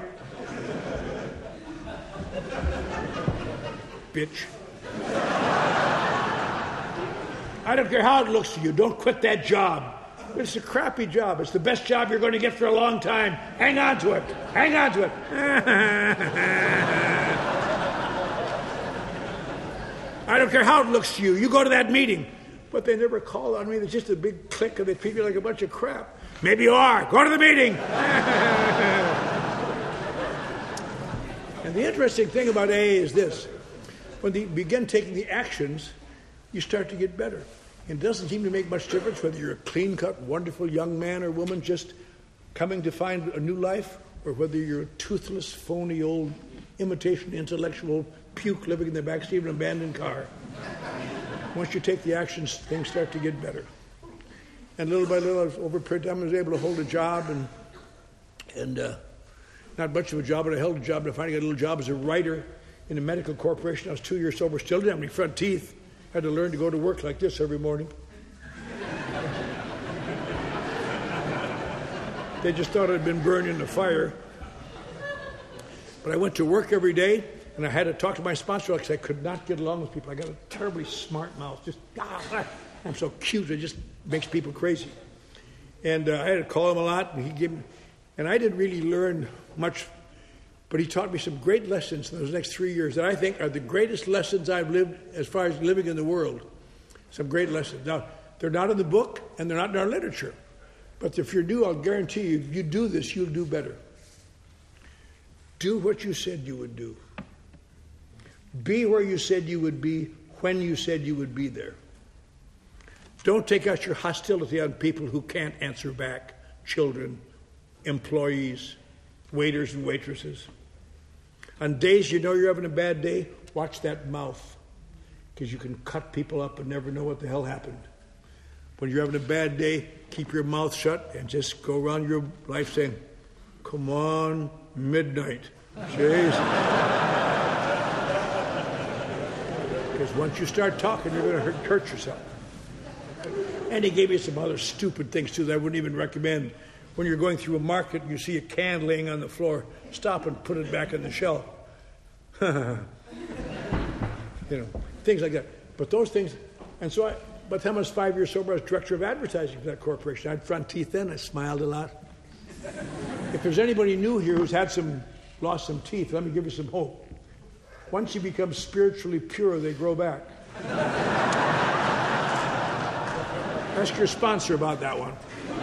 Bitch. I don't care how it looks to you. Don't quit that job. It's a crappy job. It's the best job you're going to get for a long time. Hang on to it. Hang on to it. I don't care how it looks to you. You go to that meeting. But they never call on me. There's just a big clique and they treat me like a bunch of crap. Maybe you are. Go to the meeting. And the interesting thing about AA is this. When you begin taking the actions, you start to get better. And it doesn't seem to make much difference whether you're a clean-cut, wonderful young man or woman just coming to find a new life, or whether you're a toothless, phony, old, imitation, intellectual puke living in the backseat of an abandoned car. Once you take the actions, things start to get better. And little by little, over a period of time, I was able to hold a job, and not much of a job, but I held a job, and I finally got a little job as a writer in a medical corporation. I was 2 years sober, still didn't have any front teeth. Had to learn to go to work like this every morning. They just thought I'd been burned in the fire. But I went to work every day, and I had to talk to my sponsor because I could not get along with people. I got a terribly smart mouth. I'm so cute, it just makes people crazy. And I had to call him a lot, and he gave me, and I didn't really learn much, but he taught me some great lessons in those next 3 years that I think are the greatest lessons I've lived as far as living in the world. Some great lessons. Now, they're not in the book, and they're not in our literature. But if you're new, I'll guarantee you, if you do this, you'll do better. Do what you said you would do. Be where you said you would be, when you said you would be there. Don't take out your hostility on people who can't answer back. Children, employees, waiters and waitresses. On days you know you're having a bad day, watch that mouth, because you can cut people up and never know what the hell happened. When you're having a bad day, keep your mouth shut and just go around your life saying, come on, midnight. Jeez. Because once you start talking, you're going to hurt yourself. And he gave me some other stupid things too that I wouldn't even recommend. When you're going through a market and you see a can laying on the floor, stop and put it back on the shelf. Things like that. But those things, and so by the time I was 5 years sober, I was director of advertising for that corporation. I had front teeth then. I smiled a lot. If there's anybody new here who's lost some teeth, let me give you some hope. Once you become spiritually pure, they grow back. Ask your sponsor about that one.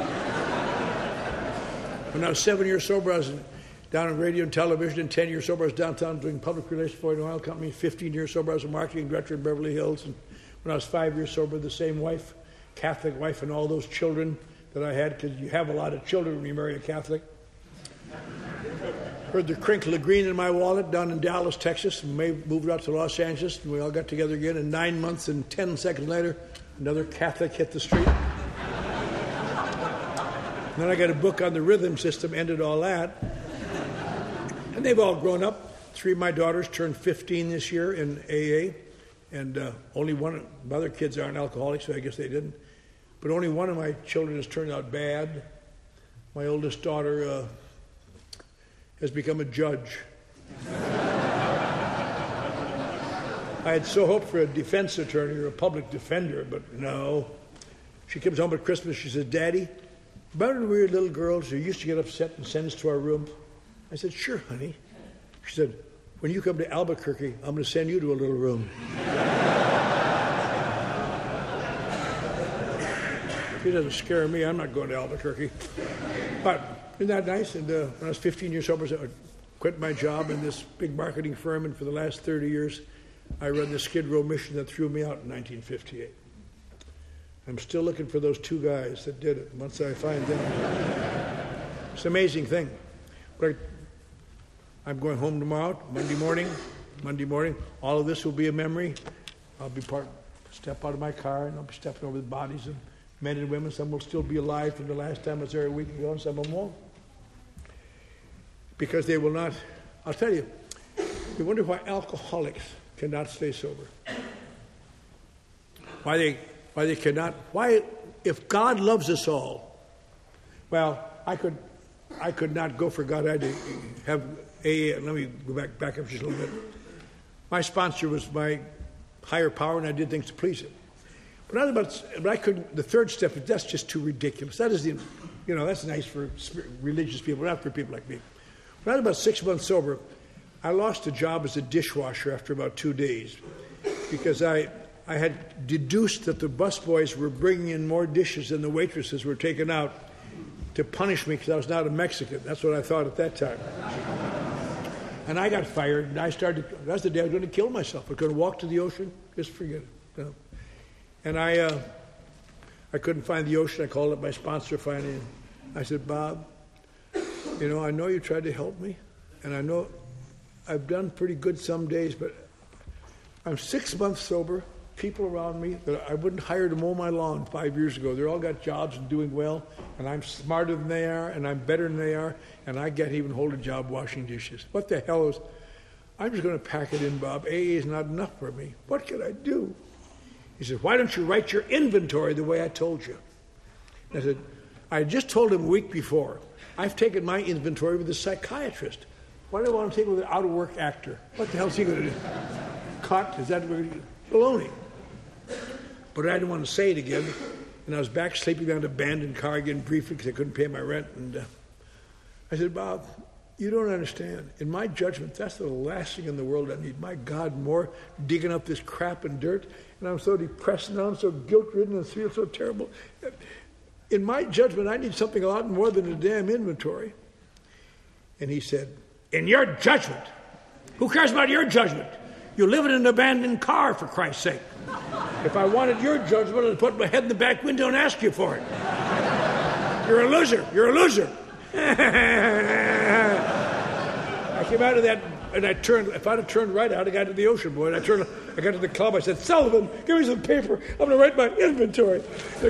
When I was 7 years sober, I was down in radio and television, and 10 years sober, I was downtown doing public relations for an oil company. 15 years sober, I was a marketing director in Beverly Hills. And when I was 5 years sober, the same wife, Catholic wife, and all those children that I had, because you have a lot of children when you marry a Catholic. Heard the crinkle of green in my wallet down in Dallas, Texas, and moved out to Los Angeles, and we all got together again. And 9 months and 10 seconds later, another Catholic hit the street. And then I got a book on the rhythm system, ended all that. And they've all grown up. 3 of my daughters turned 15 this year in AA. And only one of my other kids aren't alcoholics, so I guess they didn't. But only one of my children has turned out bad. My oldest daughter has become a judge. I had so hoped for a defense attorney or a public defender, but no. She comes home at Christmas, she says, Daddy, remember when we were little girls who used to get upset and send us to our room? I said, sure, honey. She said, when you come to Albuquerque, I'm going to send you to a little room. If it doesn't scare me, I'm not going to Albuquerque. But isn't that nice? And when I was 15 years old, I quit my job in this big marketing firm, and for the last 30 years, I run the Skid Row mission that threw me out in 1958. I'm still looking for those 2 guys that did it. Once I find them, it's an amazing thing. But I'm going home tomorrow, Monday morning. All of this will be a memory. I'll step out of my car, and I'll be stepping over the bodies of men and women. Some will still be alive from the last time I was there a week ago, and some of them won't. Because they will not. I'll tell you, you wonder why alcoholics cannot stay sober. Why they cannot. Why, if God loves us all, well, I could not go for God. I had to have AA. Let me go back up just a little bit. My sponsor was my higher power, and I did things to please him. But I couldn't. The third step, that's just too ridiculous. That is that's nice for religious people, not for people like me. When I was about 6 months sober, I lost a job as a dishwasher after about 2 days because I had deduced that the busboys were bringing in more dishes than the waitresses were taking out to punish me because I was not a Mexican. That's what I thought at that time. And I got fired, and that's the day I was going to kill myself. I was going to walk to the ocean, just forget it. And I couldn't find the ocean. I called up my sponsor finally, and I said, Bob, I know you tried to help me, and I know I've done pretty good some days, but I'm 6 months sober. People around me that I wouldn't hire to mow my lawn 5 years ago, they're all got jobs and doing well, and I'm smarter than they are, and I'm better than they are, and I can't even hold a job washing dishes. What the hell is... I'm just going to pack it in, Bob. AA is not enough for me. What can I do? He said, why don't you write your inventory the way I told you? And I said, I just told him a week before, I've taken my inventory with a psychiatrist. Why do I want to take it with an out-of-work actor? What the hell is he going to do? Cut? Is that baloney? But I didn't want to say it again. And I was back sleeping on an abandoned car again briefly because I couldn't pay my rent. And I said, Bob, you don't understand. In my judgment, that's the last thing in the world I need. My God, more digging up this crap and dirt. And I'm so depressed now. I'm so guilt-ridden and feel so terrible. In my judgment, I need something a lot more than a damn inventory. And he said, in your judgment? Who cares about your judgment? You live in an abandoned car, for Christ's sake. If I wanted your judgment, I'd put my head in the back window and ask you for it. You're a loser. You're a loser. I came out of that, and I turned. If I'd have turned right out, I got to the Ocean Boy. And I got to the club. I said, Sullivan, give me some paper. I'm going to write my inventory.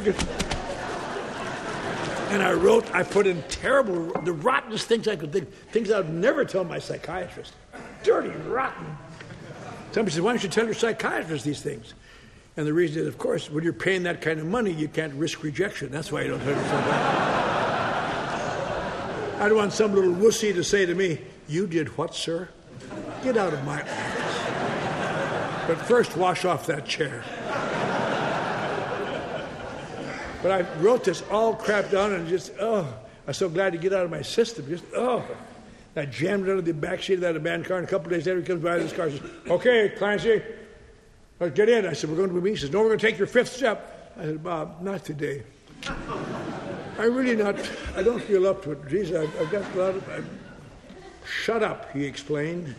And I put in the rottenest things I could think, things I would never tell my psychiatrist. Dirty, rotten. Somebody said, why don't you tell your psychiatrist these things? And the reason is, of course, when you're paying that kind of money, you can't risk rejection. That's why you don't tell your psychiatrist. I don't want some little wussy to say to me, you did what, sir? Get out of my office. But first, wash off that chair. But I wrote this all crap down and I was so glad to get out of my system. I jammed it under the back seat of that abandoned car, and a couple of days later he comes by in his car and says, okay, Clancy, let's get in. I said, we're going to a meeting. He says, no, we're going to take your fifth step. I said, Bob, not today. I don't feel up to it. Geez, I've got a lot of... Shut up, he explained.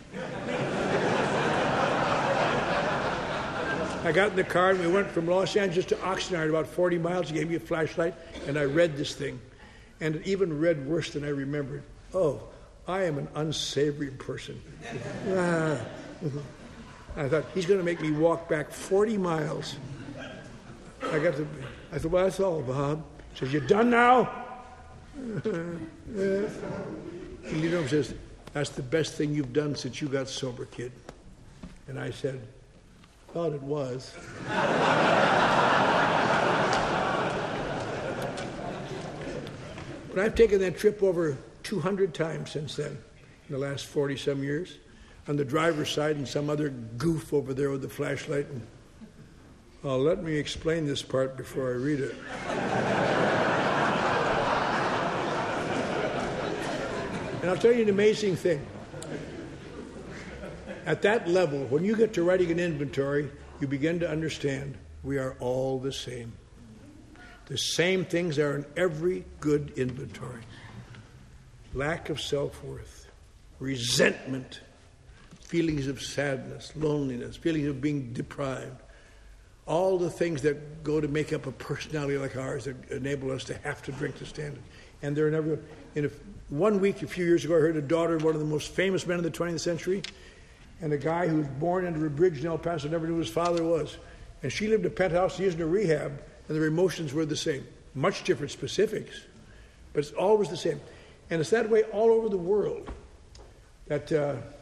I got in the car and we went from Los Angeles to Oxnard, about 40 miles. He gave me a flashlight and I read this thing. And it even read worse than I remembered. Oh, I am an unsavory person. I thought, he's going to make me walk back 40 miles. I thought, well, that's all, Bob. He says, you done now? He leaned over and says, that's the best thing you've done since you got sober, kid. And I said, thought it was. But I've taken that trip over 200 times since then, in the last 40-some years, on the driver's side and some other goof over there with the flashlight. And, let me explain this part before I read it. And I'll tell you an amazing thing. At that level, when you get to writing an inventory, you begin to understand we are all the same. The same things are in every good inventory. Lack of self-worth, resentment, feelings of sadness, loneliness, feelings of being deprived. All the things that go to make up a personality like ours that enable us to have to drink to stand it. And they're in everyone. One week, a few years ago, I heard a daughter of one of the most famous men of the 20th century, and a guy who was born under a bridge in El Paso never knew who his father was. And she lived in a penthouse, he was in a rehab, and their emotions were the same. Much different specifics, but it's always the same. And it's that way all over the world. That's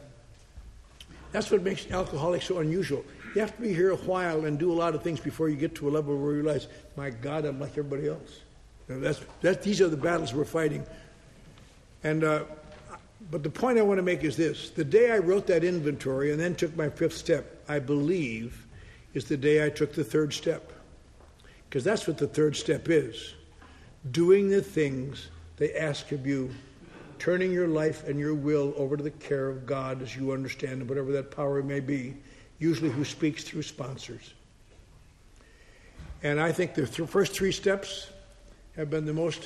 what makes alcoholics so unusual. You have to be here a while and do a lot of things before you get to a level where you realize, my God, I'm like everybody else. These are the battles we're fighting. And but the point I want to make is this. The day I wrote that inventory and then took my fifth step, I believe, is the day I took the third step. Because that's what the third step is. Doing the things they ask of you, turning your life and your will over to the care of God as you understand, whatever that power may be, usually who speaks through sponsors. And I think the first three steps have been the most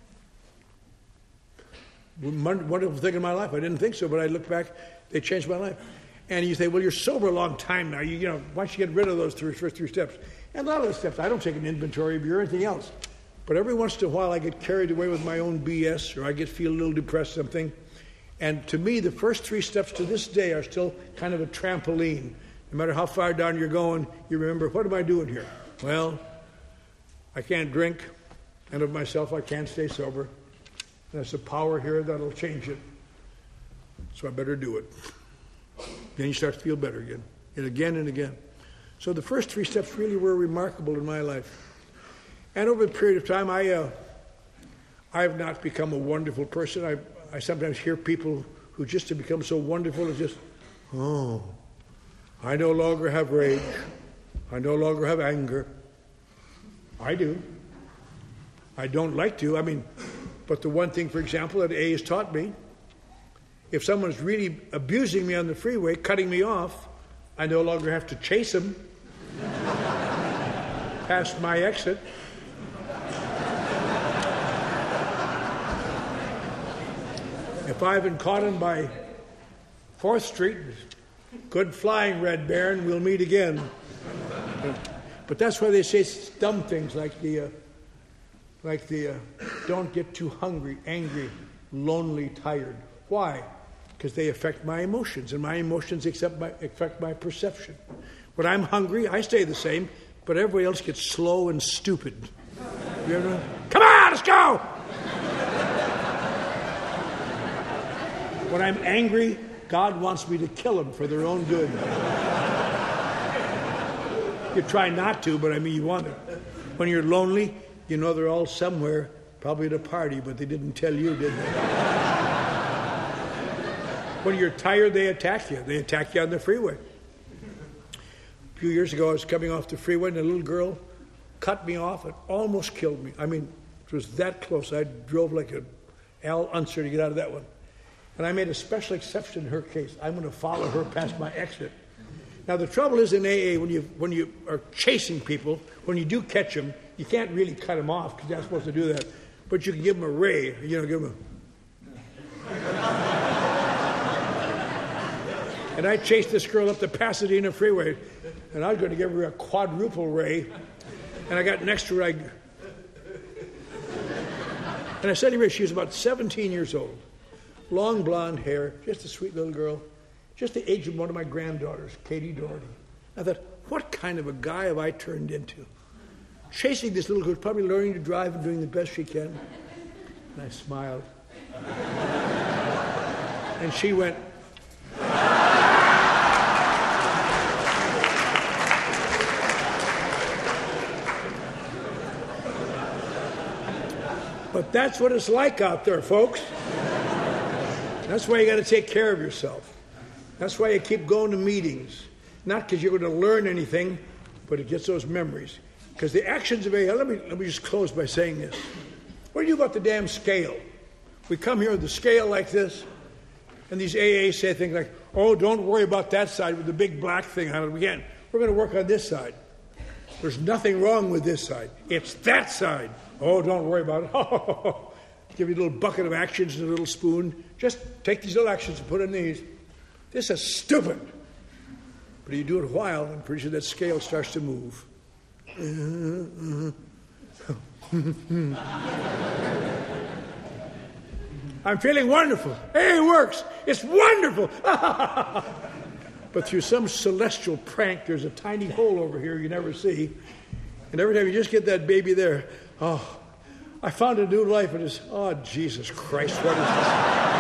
wonderful thing in my life. I didn't think so, but I look back, they changed my life. And you say, well, you're sober a long time now. You know, why don't you get rid of those first three steps? And a lot of the steps, I don't take an inventory of beer or anything else. But every once in a while, I get carried away with my own BS, or I feel a little depressed, something. And to me, the first three steps to this day are still kind of a trampoline. No matter how far down you're going, you remember, what am I doing here? Well, I can't drink, and of myself, I can't stay sober. There's a power here that'll change it. So I better do it. Then you start to feel better again, and again and again. So the first three steps really were remarkable in my life. And over a period of time, I have not become a wonderful person. I sometimes hear people who just have become so wonderful, it's just, I no longer have rage. I no longer have anger. I do. I don't like to. But the one thing, for example, that A has taught me, if someone's really abusing me on the freeway, cutting me off, I no longer have to chase them past my exit. If I've been caught in by 4th Street, good flying, Red Baron, we'll meet again. But that's why they say dumb things like the don't get too hungry, angry, lonely, tired. Why? Because they affect my emotions, and my emotions affect my perception. When I'm hungry, I stay the same, but everybody else gets slow and stupid. You ever know? Come on, let's go! When I'm angry, God wants me to kill them for their own good. You try not to, but you want it. When you're lonely, you know they're all somewhere, probably at a party, but they didn't tell you, did they? When you're tired, they attack you. They attack you on the freeway. A few years ago, I was coming off the freeway, and a little girl cut me off and almost killed me. It was that close. I drove like an Al Unser to get out of that one. And I made a special exception in her case. I'm going to follow her past my exit. Now, the trouble is in AA, when you are chasing people, when you do catch them, you can't really cut them off because you're not supposed to do that. But you can give them a ray, give them And I chased this girl up the Pasadena freeway, and I was going to give her a quadruple ray. And I got next to her, and I said to her, she was about 17 years old. Long blonde hair, just a sweet little girl, just the age of one of my granddaughters, Katie Doherty. I thought, what kind of a guy have I turned into? Chasing this little girl who's probably learning to drive and doing the best she can. And I smiled. And she went. But that's what it's like out there, folks. That's why you got to take care of yourself. That's why you keep going to meetings. Not because you're going to learn anything, but it gets those memories. Because the actions of AA, let me just close by saying this. What do you do about the damn scale? We come here with the scale like this, and these AAs say things like, oh, don't worry about that side with the big black thing on it. We're going to work on this side. There's nothing wrong with this side. It's that side. Oh, don't worry about it. Oh, give you a little bucket of actions and a little spoon. Just take these little actions and put in these. This is stupid. But you do it a while, and pretty sure that scale starts to move. I'm feeling wonderful. Hey, it works. It's wonderful. But through some celestial prank, there's a tiny hole over here you never see. And every time you just get that baby there, oh, I found a new life. And it's, oh, Jesus Christ, what is this?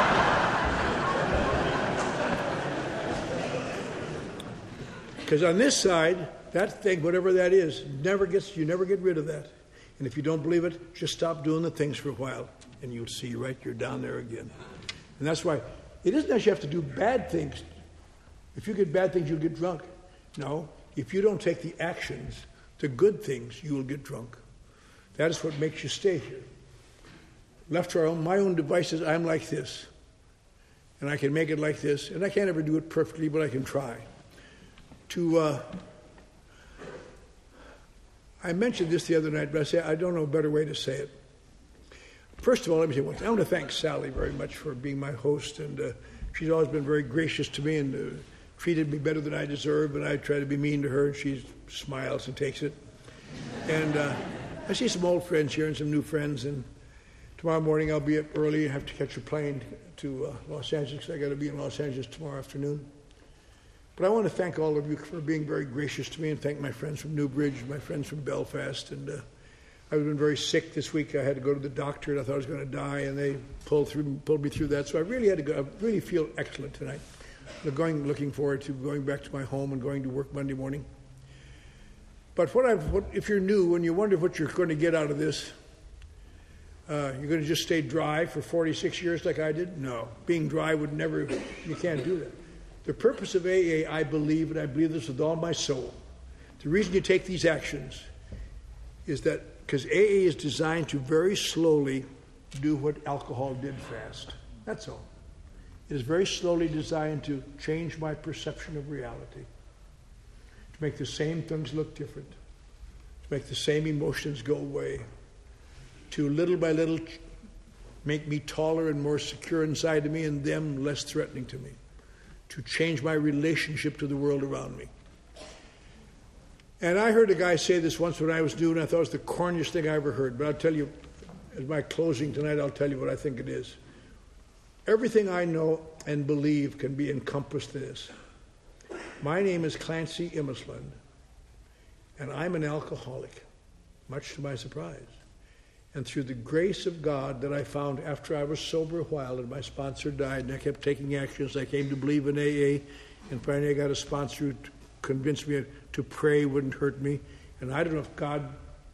Because on this side, that thing, whatever that is, you never get rid of that. And if you don't believe it, just stop doing the things for a while, and you'll see, right, you're down there again. And that's why it isn't that you have to do bad things. If you get bad things, you'll get drunk. No, if you don't take the actions the good things, you will get drunk. That is what makes you stay here. Left to my own devices, I'm like this. And I can make it like this. And I can't ever do it perfectly, but I can try. I mentioned this the other night, but I don't know a better way to say it. First of all, let me say one thing. I want to thank Sally very much for being my host, and she's always been very gracious to me and treated me better than I deserve, and I try to be mean to her, and she smiles and takes it. And I see some old friends here and some new friends, and tomorrow morning I'll be up early. I have to catch a plane to Los Angeles. I got to be in Los Angeles tomorrow afternoon. But I want to thank all of you for being very gracious to me, and thank my friends from Newbridge, my friends from Belfast. And I've been very sick this week. I had to go to the doctor, and I thought I was going to die, and they pulled me through that. So I really had to go. I really feel excellent tonight. Looking forward to going back to my home and going to work Monday morning. But if you're new and you wonder what you're going to get out of this, you're going to just stay dry for 46 years like I did? No. Being dry would never, you can't do that. The purpose of AA, I believe, and I believe this with all my soul, the reason you take these actions is that because AA is designed to very slowly do what alcohol did fast. That's all. It is very slowly designed to change my perception of reality, to make the same things look different, to make the same emotions go away, to little by little make me taller and more secure inside of me and them less threatening to me, to change my relationship to the world around me. And I heard a guy say this once when I was new, and I thought it was the corniest thing I ever heard. But I'll tell you, as my closing tonight, I'll tell you what I think it is. Everything I know and believe can be encompassed in this. My name is Clancy Immisland, and I'm an alcoholic, much to my surprise. And through the grace of God that I found after I was sober a while and my sponsor died and I kept taking actions, I came to believe in AA, and finally I got a sponsor who convinced me to pray wouldn't hurt me. And I don't know if God,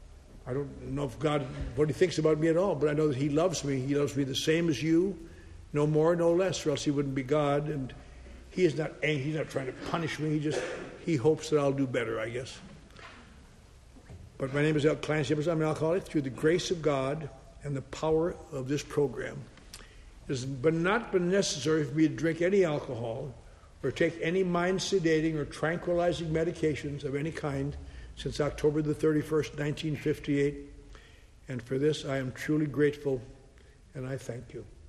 what he thinks about me at all, but I know that he loves me. He loves me the same as you, no more, no less, or else he wouldn't be God. And he's not trying to punish me. He hopes that I'll do better, I guess. But my name is Clancy. I'm an alcoholic. Through the grace of God and the power of this program, it has not been necessary for me to drink any alcohol or take any mind-sedating or tranquilizing medications of any kind since October the 31st, 1958. And for this, I am truly grateful, and I thank you.